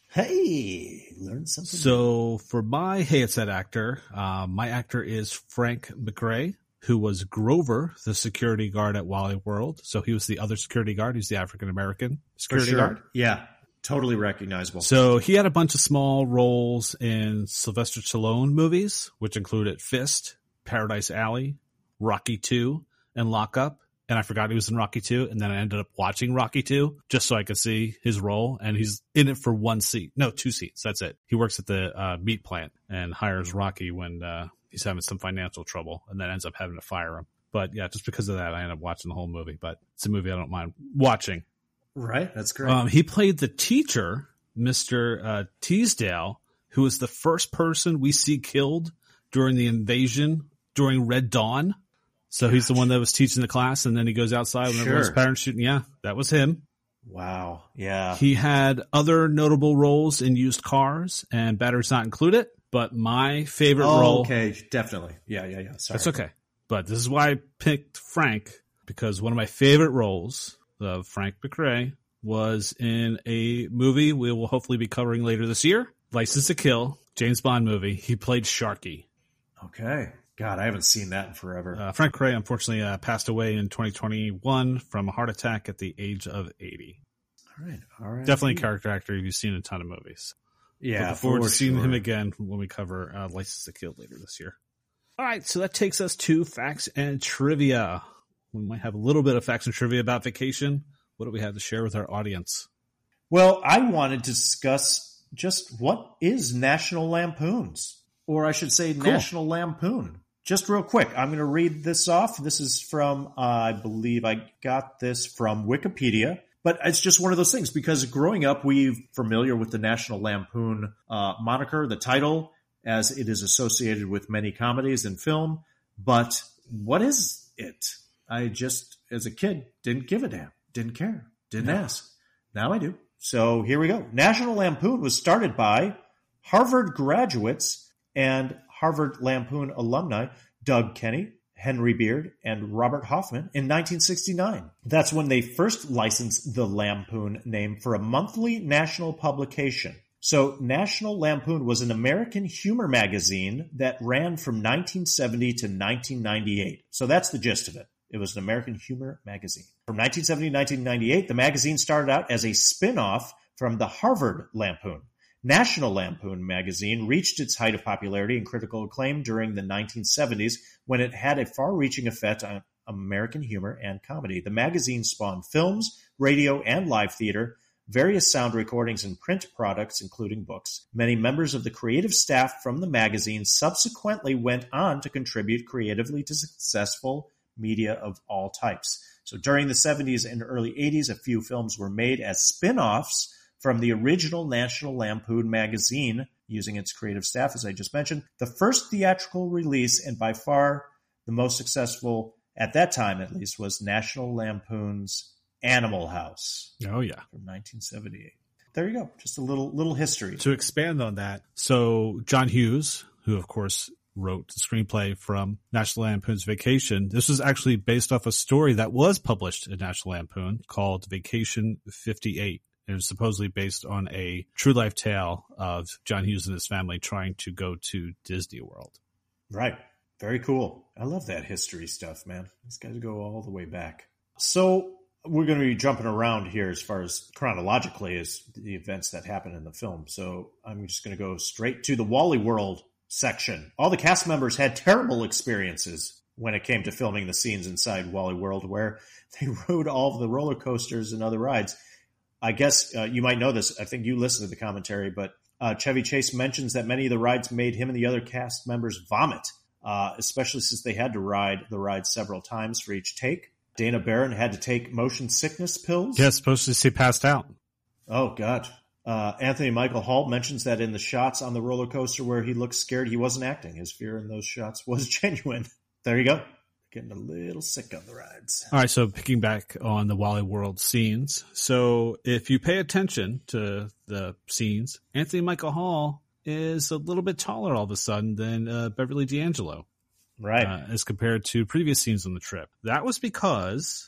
Hey, learn something.
So for my Hey, It's That Actor, my actor is Frank McRae, who was Grover, the security guard at Wally World. So he was the other security guard. He's the African-American security guard.
Yeah, totally recognizable.
So he had a bunch of small roles in Sylvester Stallone movies, which included Fist, Paradise Alley, Rocky II, and Lock Up. And I forgot he was in Rocky 2, and then I ended up watching Rocky 2 just so I could see his role, and he's in it for 2 scenes. That's it. He works at the meat plant and hires Rocky when he's having some financial trouble, and then ends up having to fire him. But yeah, just because of that, I ended up watching the whole movie, but it's a movie I don't mind watching.
Right, that's great.
He played the teacher, Mr. Teasdale, who was the first person we see killed during the invasion during Red Dawn. So he's the one that was teaching the class, and then he goes outside when everyone's parachuting. Yeah, that was him.
Wow. Yeah.
He had other notable roles in Used Cars and Batteries Not Included, but my favorite role...
Okay, definitely. Yeah. Sorry.
That's okay. But this is why I picked Frank, because one of my favorite roles of Frank McRae was in a movie we will hopefully be covering later this year, License to Kill, James Bond movie. He played Sharky.
Okay. God, I haven't seen that in forever.
Frank McRae, unfortunately, passed away in 2021 from a heart attack at the age of 80.
All right.
Definitely a character actor you've seen in a ton of movies.
Yeah,
Look forward to seeing him again when we cover License to Kill later this year. All right, so that takes us to facts and trivia. We might have a little bit of facts and trivia about Vacation. What do we have to share with our audience?
Well, I wanted to discuss just what is National Lampoons, or I should say National Lampoon. Just real quick, I'm going to read this off. This is from, I believe I got this from Wikipedia, but it's just one of those things because growing up, we're familiar with the National Lampoon moniker, the title, as it is associated with many comedies and film. But what is it? I just, as a kid, didn't give a damn, didn't care, didn't ask. Now I do. So here we go. National Lampoon was started by Harvard graduates and Harvard Lampoon alumni Doug Kenney, Henry Beard, and Robert Hoffman in 1969. That's when they first licensed the Lampoon name for a monthly national publication. So National Lampoon was an American humor magazine that ran from 1970 to 1998. So that's the gist of it. It was an American humor magazine. From 1970 to 1998, the magazine started out as a spin-off from the Harvard Lampoon. National Lampoon magazine reached its height of popularity and critical acclaim during the 1970s when it had a far-reaching effect on American humor and comedy. The magazine spawned films, radio, and live theater, various sound recordings, and print products, including books. Many members of the creative staff from the magazine subsequently went on to contribute creatively to successful media of all types. So during the 70s and early 80s, a few films were made as spin-offs from the original National Lampoon magazine, using its creative staff, as I just mentioned. The first theatrical release, and by far the most successful at that time at least, was National Lampoon's Animal House.
Oh, yeah.
From 1978. There you go. Just a little history.
To expand on that, so John Hughes, who of course wrote the screenplay from National Lampoon's Vacation, this was actually based off a story that was published in National Lampoon called Vacation 58. It was supposedly based on a true life tale of John Hughes and his family trying to go to Disney World.
Right. Very cool. I love that history stuff, man. These guys go all the way back. So we're going to be jumping around here as far as chronologically as the events that happen in the film. So I'm just going to go straight to the Wally World section. All the cast members had terrible experiences when it came to filming the scenes inside Wally World, where they rode all of the roller coasters and other rides. I guess you might know this. I think you listened to the commentary, but Chevy Chase mentions that many of the rides made him and the other cast members vomit, especially since they had to ride the ride several times for each take. Dana Barron had to take motion sickness pills.
Yeah, supposed to say passed out.
Oh, God. Anthony Michael Hall mentions that in the shots on the roller coaster where he looked scared, he wasn't acting. His fear in those shots was genuine. There you go. Getting a little sick on the rides.
All right, so picking back on the Wally World scenes. So if you pay attention to the scenes, Anthony Michael Hall is a little bit taller all of a sudden than Beverly D'Angelo.
Right.
As compared to previous scenes on the trip. That was because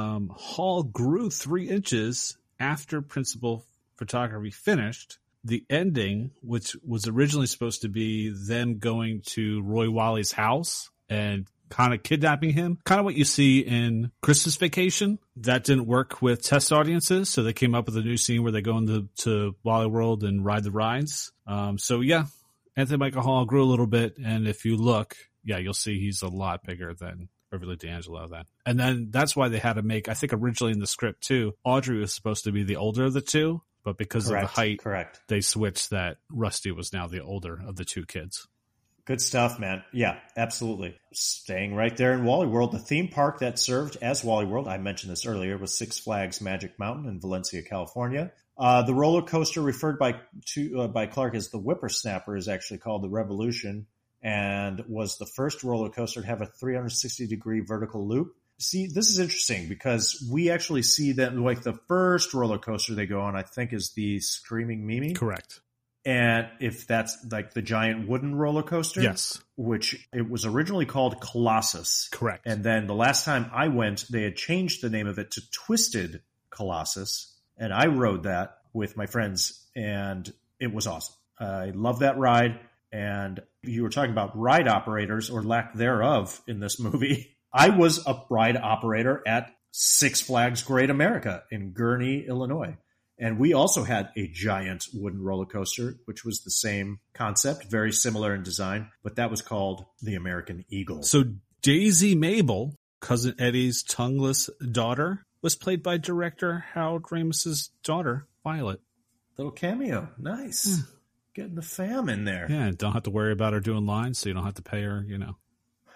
Hall grew 3 inches after principal photography finished. The ending, which was originally supposed to be them going to Roy Wally's house and kind of kidnapping him, kind of what you see in Christmas Vacation. That didn't work with test audiences, so they came up with a new scene where they go into Wally World and ride the rides. So yeah, Anthony Michael Hall grew a little bit, and if you look, yeah, you'll see he's a lot bigger than Beverly D'Angelo then. And then that's why they had to make, I think originally in the script too, Audrey was supposed to be the older of the two, but because of the height, they switched that Rusty was now the older of the 2 kids.
Good stuff, man. Yeah, absolutely. Staying right there in Wally World, the theme park that served as Wally World, I mentioned this earlier, was Six Flags Magic Mountain in Valencia, California. The roller coaster referred by Clark as the Whippersnapper is actually called the Revolution, and was the first roller coaster to have a 360-degree vertical loop. See, this is interesting because we actually see that, like, the first roller coaster they go on, I think, is the Screaming Mimi.
Correct.
And if that's like the giant wooden roller coaster,
yes,
which it was originally called Colossus.
Correct.
And then the last time I went, they had changed the name of it to Twisted Colossus. And I rode that with my friends, and it was awesome. I love that ride. And you were talking about ride operators or lack thereof in this movie. I was a ride operator at Six Flags Great America in Gurnee, Illinois. And we also had a giant wooden roller coaster, which was the same concept, very similar in design, but that was called the American Eagle.
So Daisy Mabel, Cousin Eddie's tongueless daughter, was played by director Harold Ramis's daughter, Violet.
Little cameo. Nice. Getting the fam in there.
Yeah, don't have to worry about her doing lines, so you don't have to pay her, you know.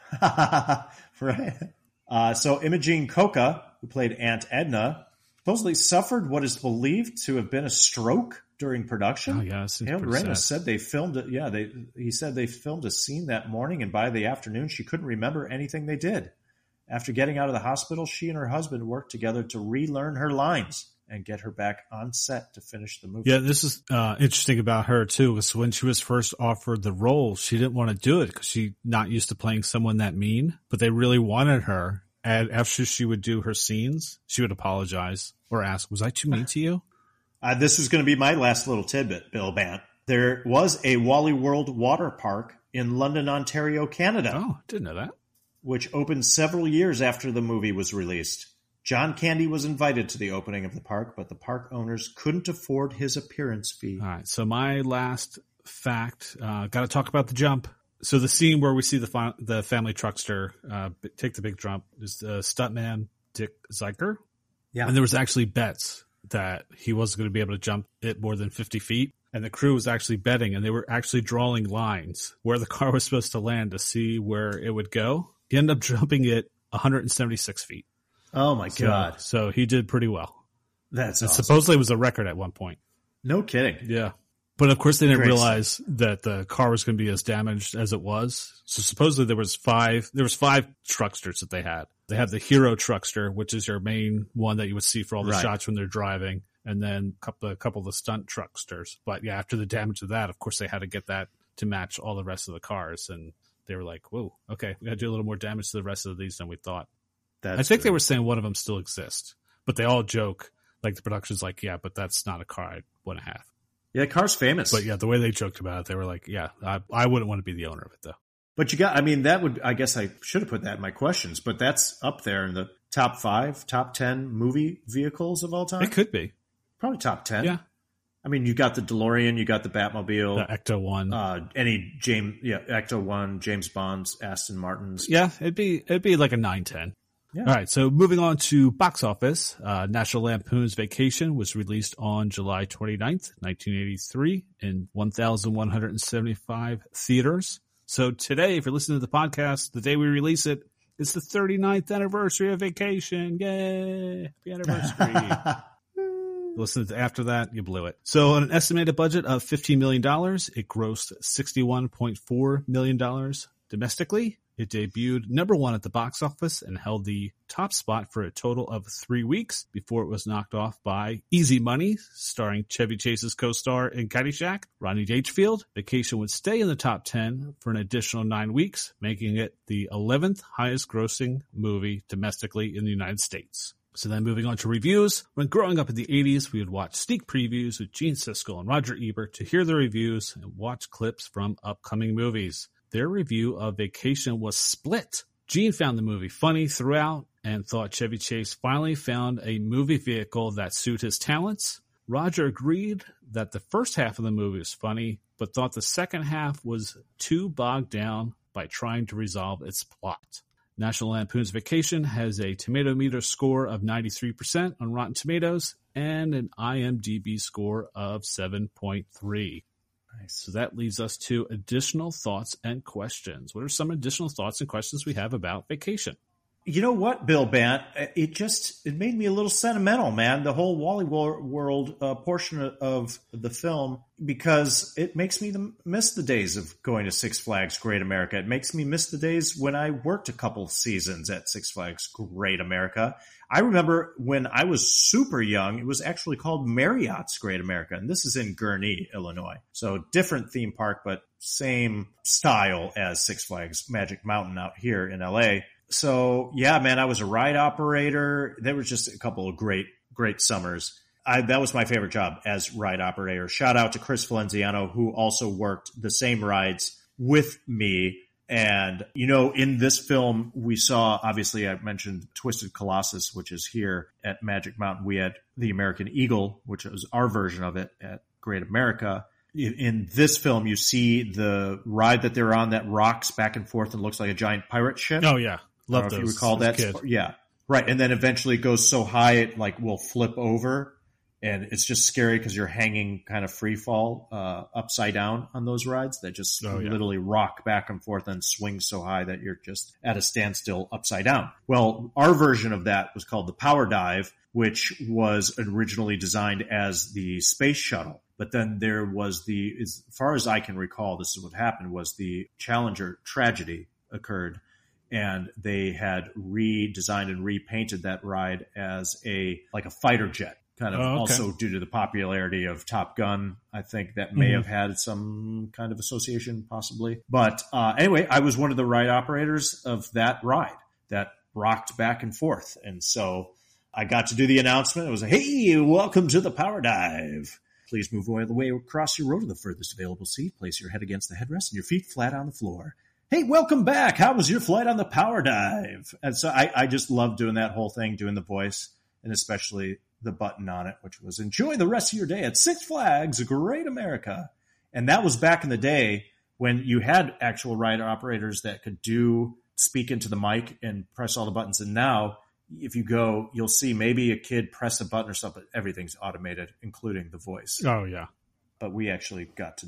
Right. So Imogene Coca, who played Aunt Edna, supposedly suffered what is believed to have been a stroke during production.
Oh, yeah.
Harold Ramis said they filmed it. Yeah, he said they filmed a scene that morning, and by the afternoon, she couldn't remember anything they did. After getting out of the hospital, she and her husband worked together to relearn her lines. and get her back on set to finish the movie.
Yeah, this is interesting about her, too, was when she was first offered the role, she didn't want to do it because she's not used to playing someone that mean, but they really wanted her. And after she would do her scenes, she would apologize or ask, was I too mean to you?
This was going to be my last little tidbit, Bill Bant. There was a Wally World water park in London, Ontario, Canada.
Oh, didn't know that.
Which opened several years after the movie was released. John Candy was invited to the opening of the park, but the park owners couldn't afford his appearance fee.
All right, so my last fact, got to talk about the jump. So the scene where we see the family truckster take the big jump is stuntman Dick Zeiger.
Yeah.
And there was actually bets that he wasn't going to be able to jump it more than 50 feet. And the crew was actually betting, and they were actually drawing lines where the car was supposed to land to see where it would go. He ended up jumping it 176 feet.
Oh, my God.
So he did pretty well.
That's
awesome.
Awesome.
Supposedly it was a record at one point.
No kidding.
Yeah. But of course they didn't realize that the car was going to be as damaged as it was. So supposedly there was five trucksters that they had. They have the hero truckster, which is your main one that you would see for all the shots when they're driving. And then a couple of the stunt trucksters. But yeah, after the damage of that, of course they had to get that to match all the rest of the cars. And they were like, whoa, okay, we got to do a little more damage to the rest of these than we thought. I think they were saying one of them still exists, but they all joke, like the production's like, yeah, but that's not a car I'd want to have.
Yeah, car's famous.
But yeah, the way they joked about it, they were like, yeah, I wouldn't want to be the owner of it though.
But I guess I should have put that in my questions, but that's up there in the top 5, top 10 movie vehicles of all time.
It could be.
Probably top 10.
Yeah.
I mean, you got the DeLorean, you got the Batmobile.
The Ecto-1.
Ecto-1, James Bond's, Aston Martin's.
Yeah, it'd be like a 9-10.
Yeah.
All right, so moving on to box office, National Lampoon's Vacation was released on July 29th, 1983 in 1,175 theaters. So today, if you're listening to the podcast, the day we release it, it's the 39th anniversary of Vacation. Yay! Happy anniversary. Listen to after that, you blew it. So on an estimated budget of $15 million, it grossed $61.4 million domestically. It debuted number 1 at the box office and held the top spot for a total of 3 weeks before it was knocked off by Easy Money, starring Chevy Chase's co-star in Caddyshack, Rodney Dangerfield. Vacation would stay in the top 10 for an additional 9 weeks, making it the 11th highest grossing movie domestically in the United States. So then moving on to reviews. When growing up in the 80s, we would watch sneak previews with Gene Siskel and Roger Ebert to hear the reviews and watch clips from upcoming movies. Their review of Vacation was split. Gene found the movie funny throughout and thought Chevy Chase finally found a movie vehicle that suited his talents. Roger agreed that the first half of the movie was funny, but thought the second half was too bogged down by trying to resolve its plot. National Lampoon's Vacation has a tomato meter score of 93% on Rotten Tomatoes and an IMDb score of 7.3. Nice. So that leads us to additional thoughts and questions. What are some additional thoughts and questions we have about Vacation?
You know what, Bill Bant? It made me a little sentimental, man, the whole Wally World portion of the film, because it makes me miss the days of going to Six Flags Great America. It makes me miss the days when I worked a couple seasons at Six Flags Great America. I remember when I was super young, it was actually called Marriott's Great America, and this is in Gurnee, Illinois. So different theme park, but same style as Six Flags Magic Mountain out here in LA. So yeah, man, I was a ride operator. There was just a couple of great summers. That was my favorite job as ride operator. Shout out to Chris Valenziano, who also worked the same rides with me. And, you know, in this film, we saw, obviously, I mentioned Twisted Colossus, which is here at Magic Mountain. We had the American Eagle, which was our version of it at Great America. In this film, you see the ride that they're on that rocks back and forth and looks like a giant pirate ship.
Oh, yeah. Love those.
If you recall that. Yeah. Right. And then eventually it goes so high, it like will flip over. And it's just scary because you're hanging kind of free fall upside down on those rides that just literally rock back and forth and swing so high that you're just at a standstill upside down. Well, our version of that was called the Power Dive, which was originally designed as the space shuttle. But then there was as far as I can recall, this is what happened, was the Challenger tragedy occurred. And they had redesigned and repainted that ride as like a fighter jet kind of also due to the popularity of Top Gun. I think that may have had some kind of association possibly. But anyway, I was one of the ride operators of that ride that rocked back and forth. And so I got to do the announcement. It was, hey, welcome to the Power Dive. Please move away the way across your row to the furthest available seat. Place your head against the headrest and your feet flat on the floor. Hey, welcome back. How was your flight on the Power Dive? And so I just love doing that whole thing, doing the voice, and especially the button on it, which was enjoy the rest of your day at Six Flags Great America. And that was back in the day when you had actual ride operators that could speak into the mic and press all the buttons. And now if you go, you'll see maybe a kid press a button or something. Everything's automated, including the voice.
Oh, yeah.
But we actually got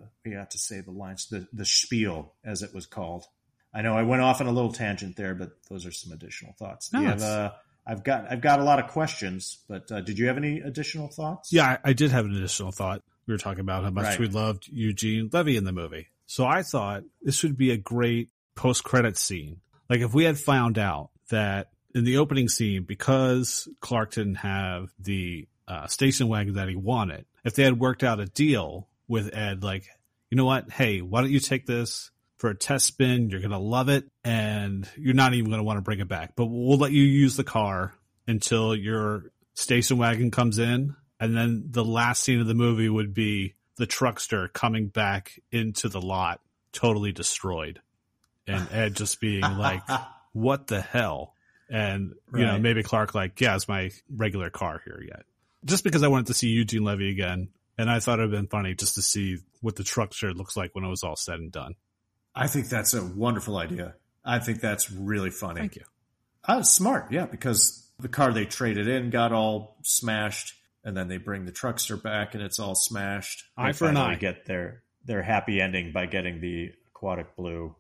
to say the lines, the spiel, as it was called. I know I went off on a little tangent there, but those are some additional thoughts. I've got a lot of questions, but did you have any additional thoughts?
Yeah, I did have an additional thought. We were talking about how much we loved Eugene Levy in the movie. So I thought this would be a great post-credit scene. Like if we had found out that in the opening scene, because Clark didn't have the station wagon that he wanted, if they had worked out a deal with Ed, like, you know what? Hey, why don't you take this for a test spin? You're going to love it, and you're not even going to want to bring it back. But we'll let you use the car until your station wagon comes in, and then the last scene of the movie would be the truckster coming back into the lot, totally destroyed, and Ed just being like, what the hell? And, you know, maybe Clark like, yeah, it's my regular car here yet. Just because I wanted to see Eugene Levy again, and I thought it would have been funny just to see what the truckster looks like when it was all said and done.
I think that's a wonderful idea. I think that's really funny.
Thank you.
Smart, yeah, because the car they traded in got all smashed, and then they bring the truckster back, and it's all smashed.
Eye for an eye.
Get their happy ending by getting the Antarctic Blue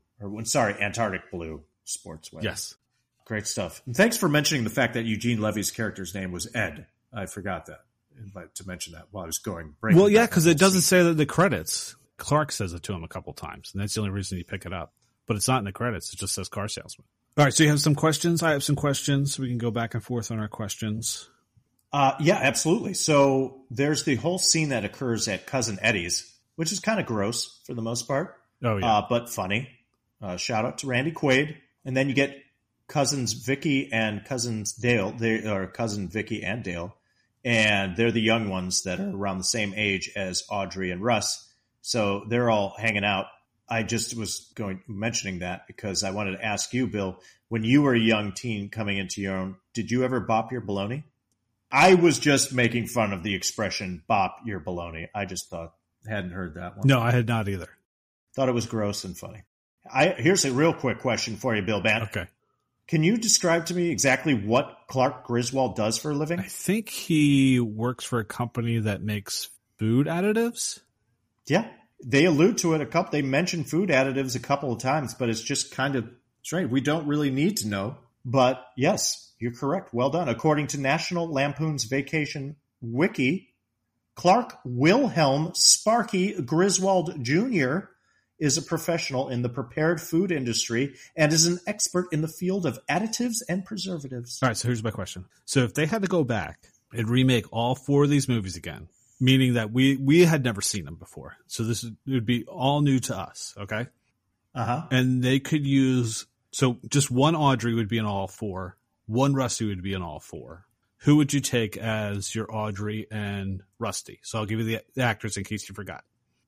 sports wagon.
Yes.
Great stuff. And thanks for mentioning the fact that Eugene Levy's character's name was Ed. I forgot that. To mention that while I was going.
Well, yeah, because it doesn't say that in the credits. Clark says it to him a couple times, and that's the only reason you pick it up. But it's not in the credits. It just says car salesman. All right, so you have some questions? I have some questions. We can go back and forth on our questions.
Yeah, absolutely. So there's the whole scene that occurs at Cousin Eddie's, which is kind of gross for the most part.
Oh, yeah.
But funny. Shout out to Randy Quaid. And then you get Cousins Vicky and Cousins Dale. They are Cousin Vicky and Dale. And they're the young ones that are around the same age as Audrey and Russ. So they're all hanging out. I just was mentioning that because I wanted to ask you, Bill, when you were a young teen coming into your own, did you ever bop your baloney? I was just making fun of the expression bop your baloney. I just hadn't heard that one.
No, I had not either.
Thought it was gross and funny. Here's a real quick question for you, Bill Bant.
Okay.
Can you describe to me exactly what Clark Griswold does for a living?
I think he works for a company that makes food additives.
Yeah, they allude to it they mention food additives a couple of times, but it's just kind of strange. We don't really need to know. But yes, you're correct. Well done. According to National Lampoon's Vacation Wiki, Clark Wilhelm Sparky Griswold Jr. is a professional in the prepared food industry and is an expert in the field of additives and preservatives.
All right, so here's my question. So if they had to go back and remake all four of these movies again, meaning that we had never seen them before, so it would be all new to us, okay?
Uh-huh.
And they could use, so just one Audrey would be in all four, one Rusty would be in all four. Who would you take as your Audrey and Rusty? So I'll give you the actors in case you forgot.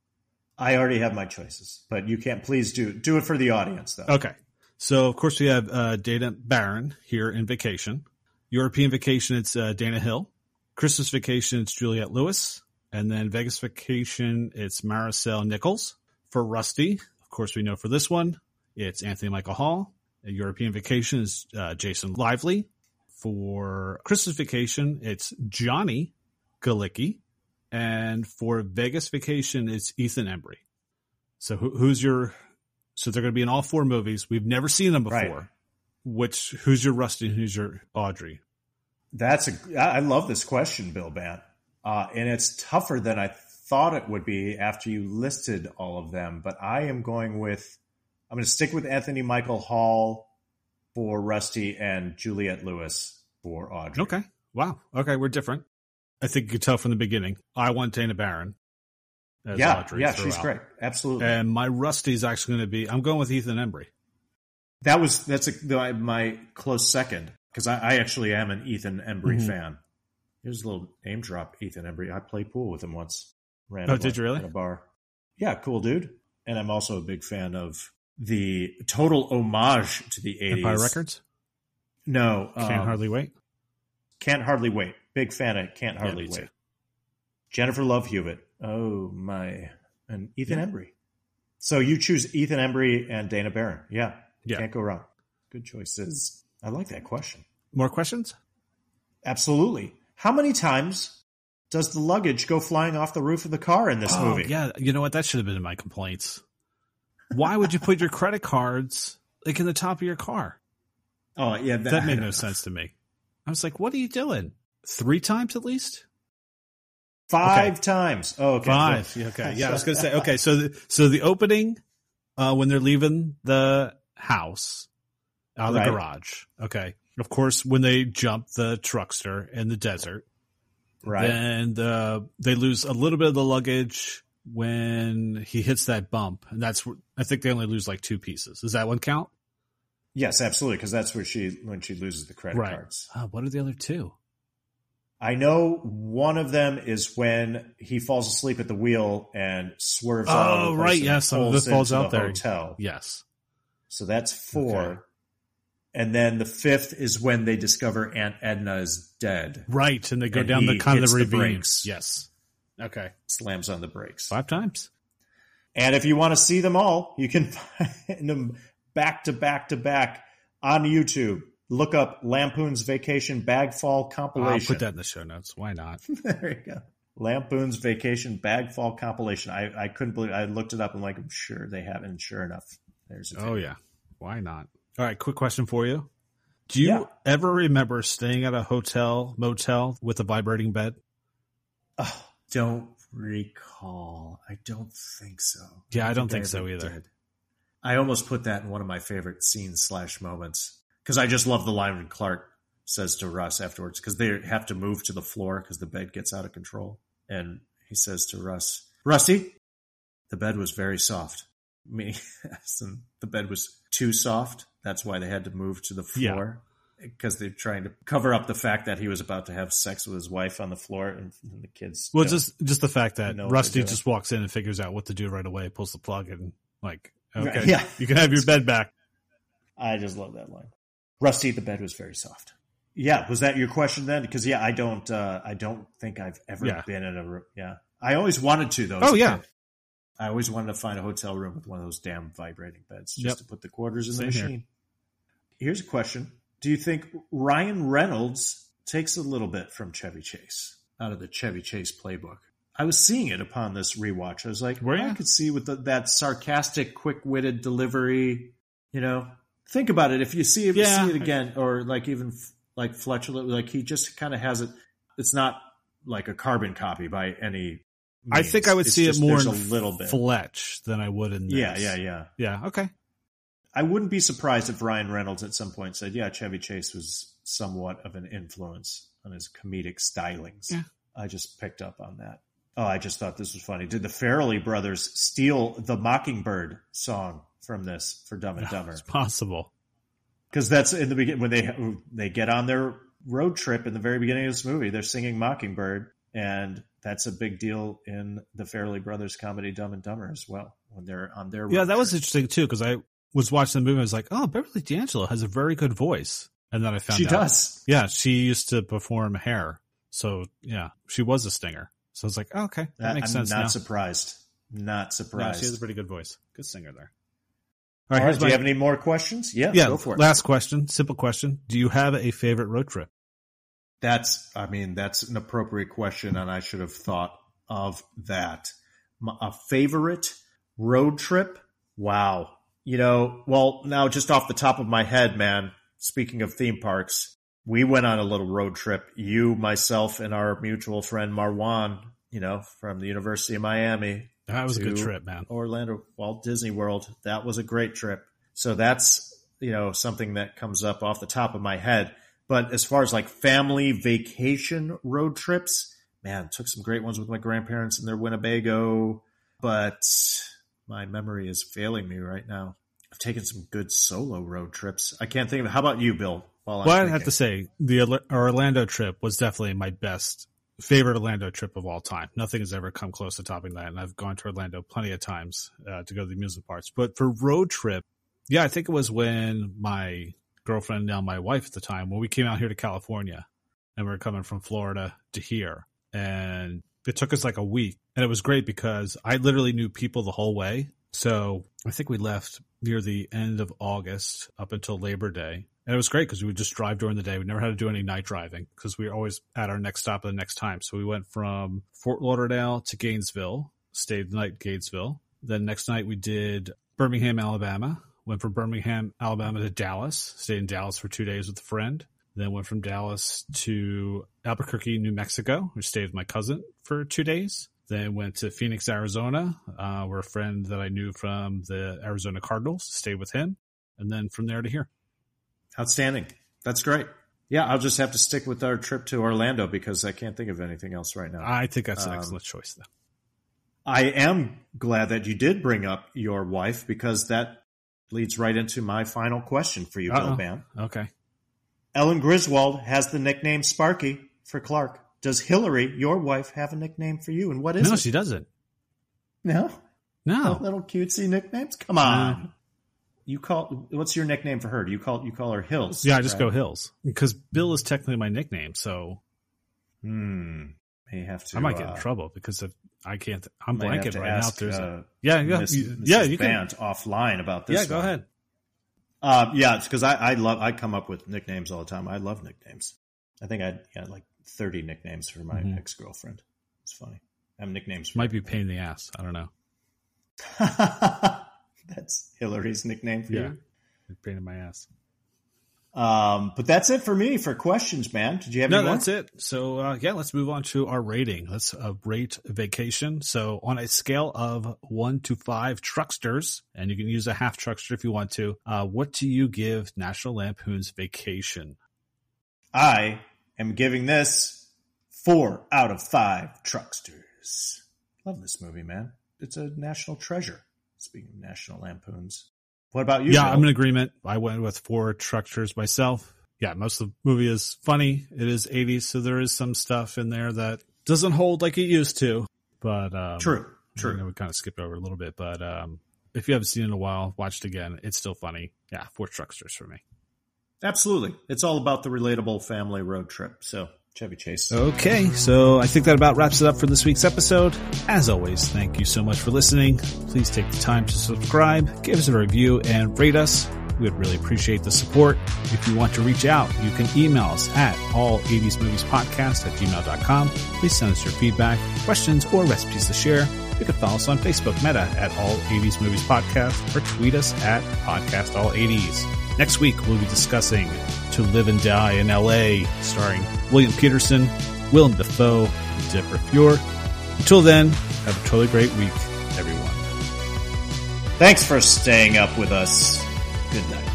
I already have my choices, but you can't please do it for the audience, though.
Okay. So, of course, we have Dana Barron here in Vacation. European Vacation, it's Dana Hill. Christmas Vacation, it's Juliette Lewis. And then Vegas Vacation, it's Maricel Nichols. For Rusty, of course, we know for this one, it's Anthony Michael Hall. European Vacation is Jason Lively. For Christmas Vacation, it's Johnny Galicki. And for Vegas Vacation, it's Ethan Embry. So so they're going to be in all four movies. We've never seen them before. Right. Who's your Rusty and who's your Audrey?
I love this question, Bill Bant. And it's tougher than I thought it would be after you listed all of them. But I'm going to stick with Anthony Michael Hall for Rusty and Juliette Lewis for Audrey.
Okay. Wow. Okay. We're different. I think you could tell from the beginning. I want Dana Barron. As
Yeah,
Audrey
yeah,
throughout.
she's great. Absolutely.
And my Rusty is actually going to be, I'm going with Ethan Embry.
That's my close second, because I actually am an Ethan Embry
Mhm.
fan. Here's a little name drop, Ethan Embry. I played pool with him once.
Oh, did you really?
At a bar. Yeah, cool dude. And I'm also a big fan of the total homage to the 80s.
Empire Records?
No.
Can't Hardly Wait?
Can't Hardly Wait. Big fan of Can't
Yeah,
Hardly
me too.
Wait. Jennifer Love Hewitt. Oh, my. And Ethan Embry. So you choose Ethan Embry and Dana Barron. Yeah.
Yeah.
Can't go wrong. Good choices. I like that question.
More questions?
Absolutely. How many times does the luggage go flying off the roof of the car in this movie?
Yeah, you know what? That should have been in my complaints. Why would you put your credit cards like in the top of your car?
Oh, yeah.
That made no sense to me. I was like, what are you doing? 3 times at least?
5 times. Oh, okay.
5. Yeah, okay. Yeah, I was going to say, okay, so the opening, when they're leaving the house out of the
Right.
garage, okay. Of course, when they jump the truckster in the desert,
Right.
then they lose a little bit of the luggage when he hits that bump. And that's, I think they only lose like 2 pieces. Does that one count?
Yes, absolutely. Because that's where when she loses the credit cards.
What are the other 2?
I know one of them is when he falls asleep at the wheel and swerves all over the place
right.
and
Yes. Some of
pulls
it falls
into
out
the
there.
hotel.
Yes.
So that's 4.
Okay.
And then the 5th is when they discover Aunt Edna is dead.
Right. And they go
And
down the
he
kind of
hits
the
the
ravine.
brakes.
Yes. Okay.
Slams on the brakes.
5 times.
And if you want to see them all, you can find them back to back to back on YouTube. Look up Lampoon's Vacation Bag Fall Compilation.
I'll put that in the show notes. Why not?
There you go. Lampoon's Vacation Bag Fall Compilation. I couldn't believe I looked it up. I'm like, I'm sure they have it. And sure enough, there's a
Oh, yeah. Why not? All right. Quick question for you. Do you
Yeah.
ever remember staying at a hotel, motel with a vibrating bed?
Oh, don't recall. I don't think so.
Yeah, I don't think
I
so
ever
either.
did. I almost put that in one of my favorite scenes / moments because I just love the line when Clark says to Russ afterwards, because they have to move to the floor because the bed gets out of control. And he says to Russ, Rusty, the bed was very soft. Meaning the bed was too soft. That's why they had to move to the floor. Because they're trying to cover up the fact that he was about to have sex with his wife on the floor, and the kids.
Well, just the fact that
know what
Rusty
they're doing.
just walks in and figures out what to do right away, pulls the plug, and like, okay,
Yeah.
you can have your bed back.
I just love that line. Rusty, the bed was very soft. Yeah, was that your question then? Because I don't think I've ever been in a room. Yeah, I always wanted to though.
Oh, yeah.
I always wanted to find a hotel room with one of those damn vibrating beds just to put the quarters in
Same
the
here.
machine. Here's a question: do you think Ryan Reynolds takes a little bit from Chevy Chase out of the Chevy Chase playbook? I was seeing it upon this rewatch. I was like,
Were you?
I could see with that sarcastic, quick-witted delivery. You know, think about it. If you see it again, or like even like Fletcher, like he just kind of has it. It's not like a carbon copy by any means.
I think I would
It's
see
just,
it more
there's
in
a little bit.
Fletch than I would in this.
Yeah.
Okay.
I wouldn't be surprised if Ryan Reynolds at some point said, yeah, Chevy Chase was somewhat of an influence on his comedic stylings.
Yeah.
I just picked up on that. Oh, I just thought this was funny. Did the Farrelly brothers steal the Mockingbird song from this for Dumb and Dumber?
It's possible.
Because that's in the beginning when they get on their road trip in the very beginning of this movie. They're singing Mockingbird, and that's a big deal in the Farrelly brothers comedy Dumb and Dumber as well when they're on their road
Yeah, that was
trip.
interesting too, because I was watching the movie. I was like, oh, Beverly D'Angelo has a very good voice. And then I found
She
out.
does.
Yeah, she used to perform Hair. So, yeah, she was a stinger. So I was like, oh, okay, that makes sense
I'm not
now.
surprised. Not
No,
surprised.
she has a pretty good voice. Good singer there.
All right,
here's
do you have any more questions? Yeah, go for it.
Last question, simple question. Do you have a favorite road trip?
That's an appropriate question, and I should have thought of that. A favorite road trip? Wow. Now just off the top of my head, man, speaking of theme parks, we went on a little road trip. You, myself, and our mutual friend Marwan, from the University of Miami.
That was a good
to
trip, man.
Orlando, Walt Disney World. That was a great trip. So that's, something that comes up off the top of my head. But as far as like family vacation road trips, man, took some great ones with my grandparents in their Winnebago, but my memory is failing me right now. I've taken some good solo road trips. I can't think of it. How about you, Bill?
I'd have to say the Orlando trip was definitely my favorite Orlando trip of all time. Nothing has ever come close to topping that, and I've gone to Orlando plenty of times to go to the amusement parks. But for road trip, I think it was when my girlfriend, now my wife at the time, when we came out here to California, and we were coming from Florida to here, and it took us like a week, and it was great because I literally knew people the whole way. So I think we left near the end of August up until Labor Day. And it was great because we would just drive during the day. We never had to do any night driving because we were always at our next stop at the next time. So we went from Fort Lauderdale to Gainesville, stayed the night in Gainesville. Then next night we did Birmingham, Alabama. Went from Birmingham, Alabama to Dallas. Stayed in Dallas for 2 days with a friend. Then went from Dallas to Albuquerque, New Mexico. We stayed with my cousin for 2 days. Then went to Phoenix, Arizona, where a friend that I knew from the Arizona Cardinals, stayed with him. And then from there to here.
Outstanding. That's great. Yeah, I'll just have to stick with our trip to Orlando because I can't think of anything else right now.
I think that's an excellent choice, though.
I am glad that you did bring up your wife because that leads right into my final question for you, Bill Bam.
Okay.
Ellen Griswold has the nickname Sparky for Clark. Does Hillary, your wife, have a nickname for you, and what is it?
No, she doesn't.
No?
No.
Little cutesy nicknames? Come on. What's your nickname for her? You call her Hills?
Yeah, I just go Hills because Bill is technically my nickname. So,
may have to.
I might get in trouble because I can't. I'm blanking right now. There's
you can offline about this.
Yeah, go ahead.
It's because I come up with nicknames all the time. I love nicknames. I think I had like 30 nicknames for my ex-girlfriend. It's funny. I have nicknames. For
might be a pain in the ass. I don't know.
That's Hillary's nickname for you?
Pain in my ass.
But that's it for me for questions, man. Did you have any more?
That's it. So, let's move on to our rating. Let's rate Vacation. So on a scale of 1 to 5 trucksters, and you can use a half truckster if you want to, what do you give National Lampoon's Vacation?
I am giving this 4 out of 5 trucksters. Love this movie, man. It's a national treasure. Speaking of National Lampoons. What about you?
Yeah,
Bill?
I'm in agreement. I went with 4 trucksters myself. Yeah, most of the movie is funny. It is 80s, so there is some stuff in there that doesn't hold like it used to. But
True.
We kind of skipped over a little bit. But if you haven't seen it in a while, watch it again. It's still funny. Yeah, 4 trucksters for me.
Absolutely. It's all about the relatable family road trip. So Chevy Chase.
Okay, so I think that about wraps it up for this week's episode. As always, thank you so much for listening. Please take the time to subscribe, give us a review, and rate us. We would really appreciate the support. If you want to reach out, you can email us at all80smoviespodcast@gmail.com. Please send us your feedback, questions, or recipes to share. You can follow us on Facebook Meta at All 80s Movies Podcast or tweet us at Podcast All 80s. Next week, we'll be discussing To Live and Die in L.A., starring William Peterson, Willem Dafoe, and Deborah Fjord. Until then, have a totally great week, everyone.
Thanks for staying up with us. Good night.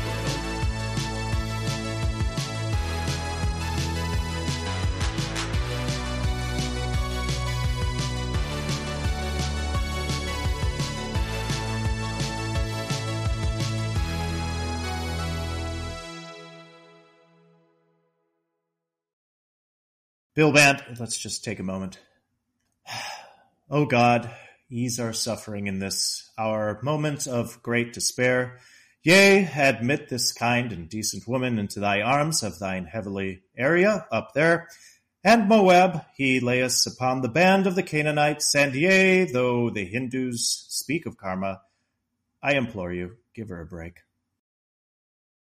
Bill Band, let's just take a moment. Oh God, ease our suffering in this, our moment of great despair. Yea, admit this kind and decent woman into thy arms of thine heavenly area up there. And Moab, he lay us upon the band of the Canaanites, and yea, though the Hindus speak of karma, I implore you, give her a break.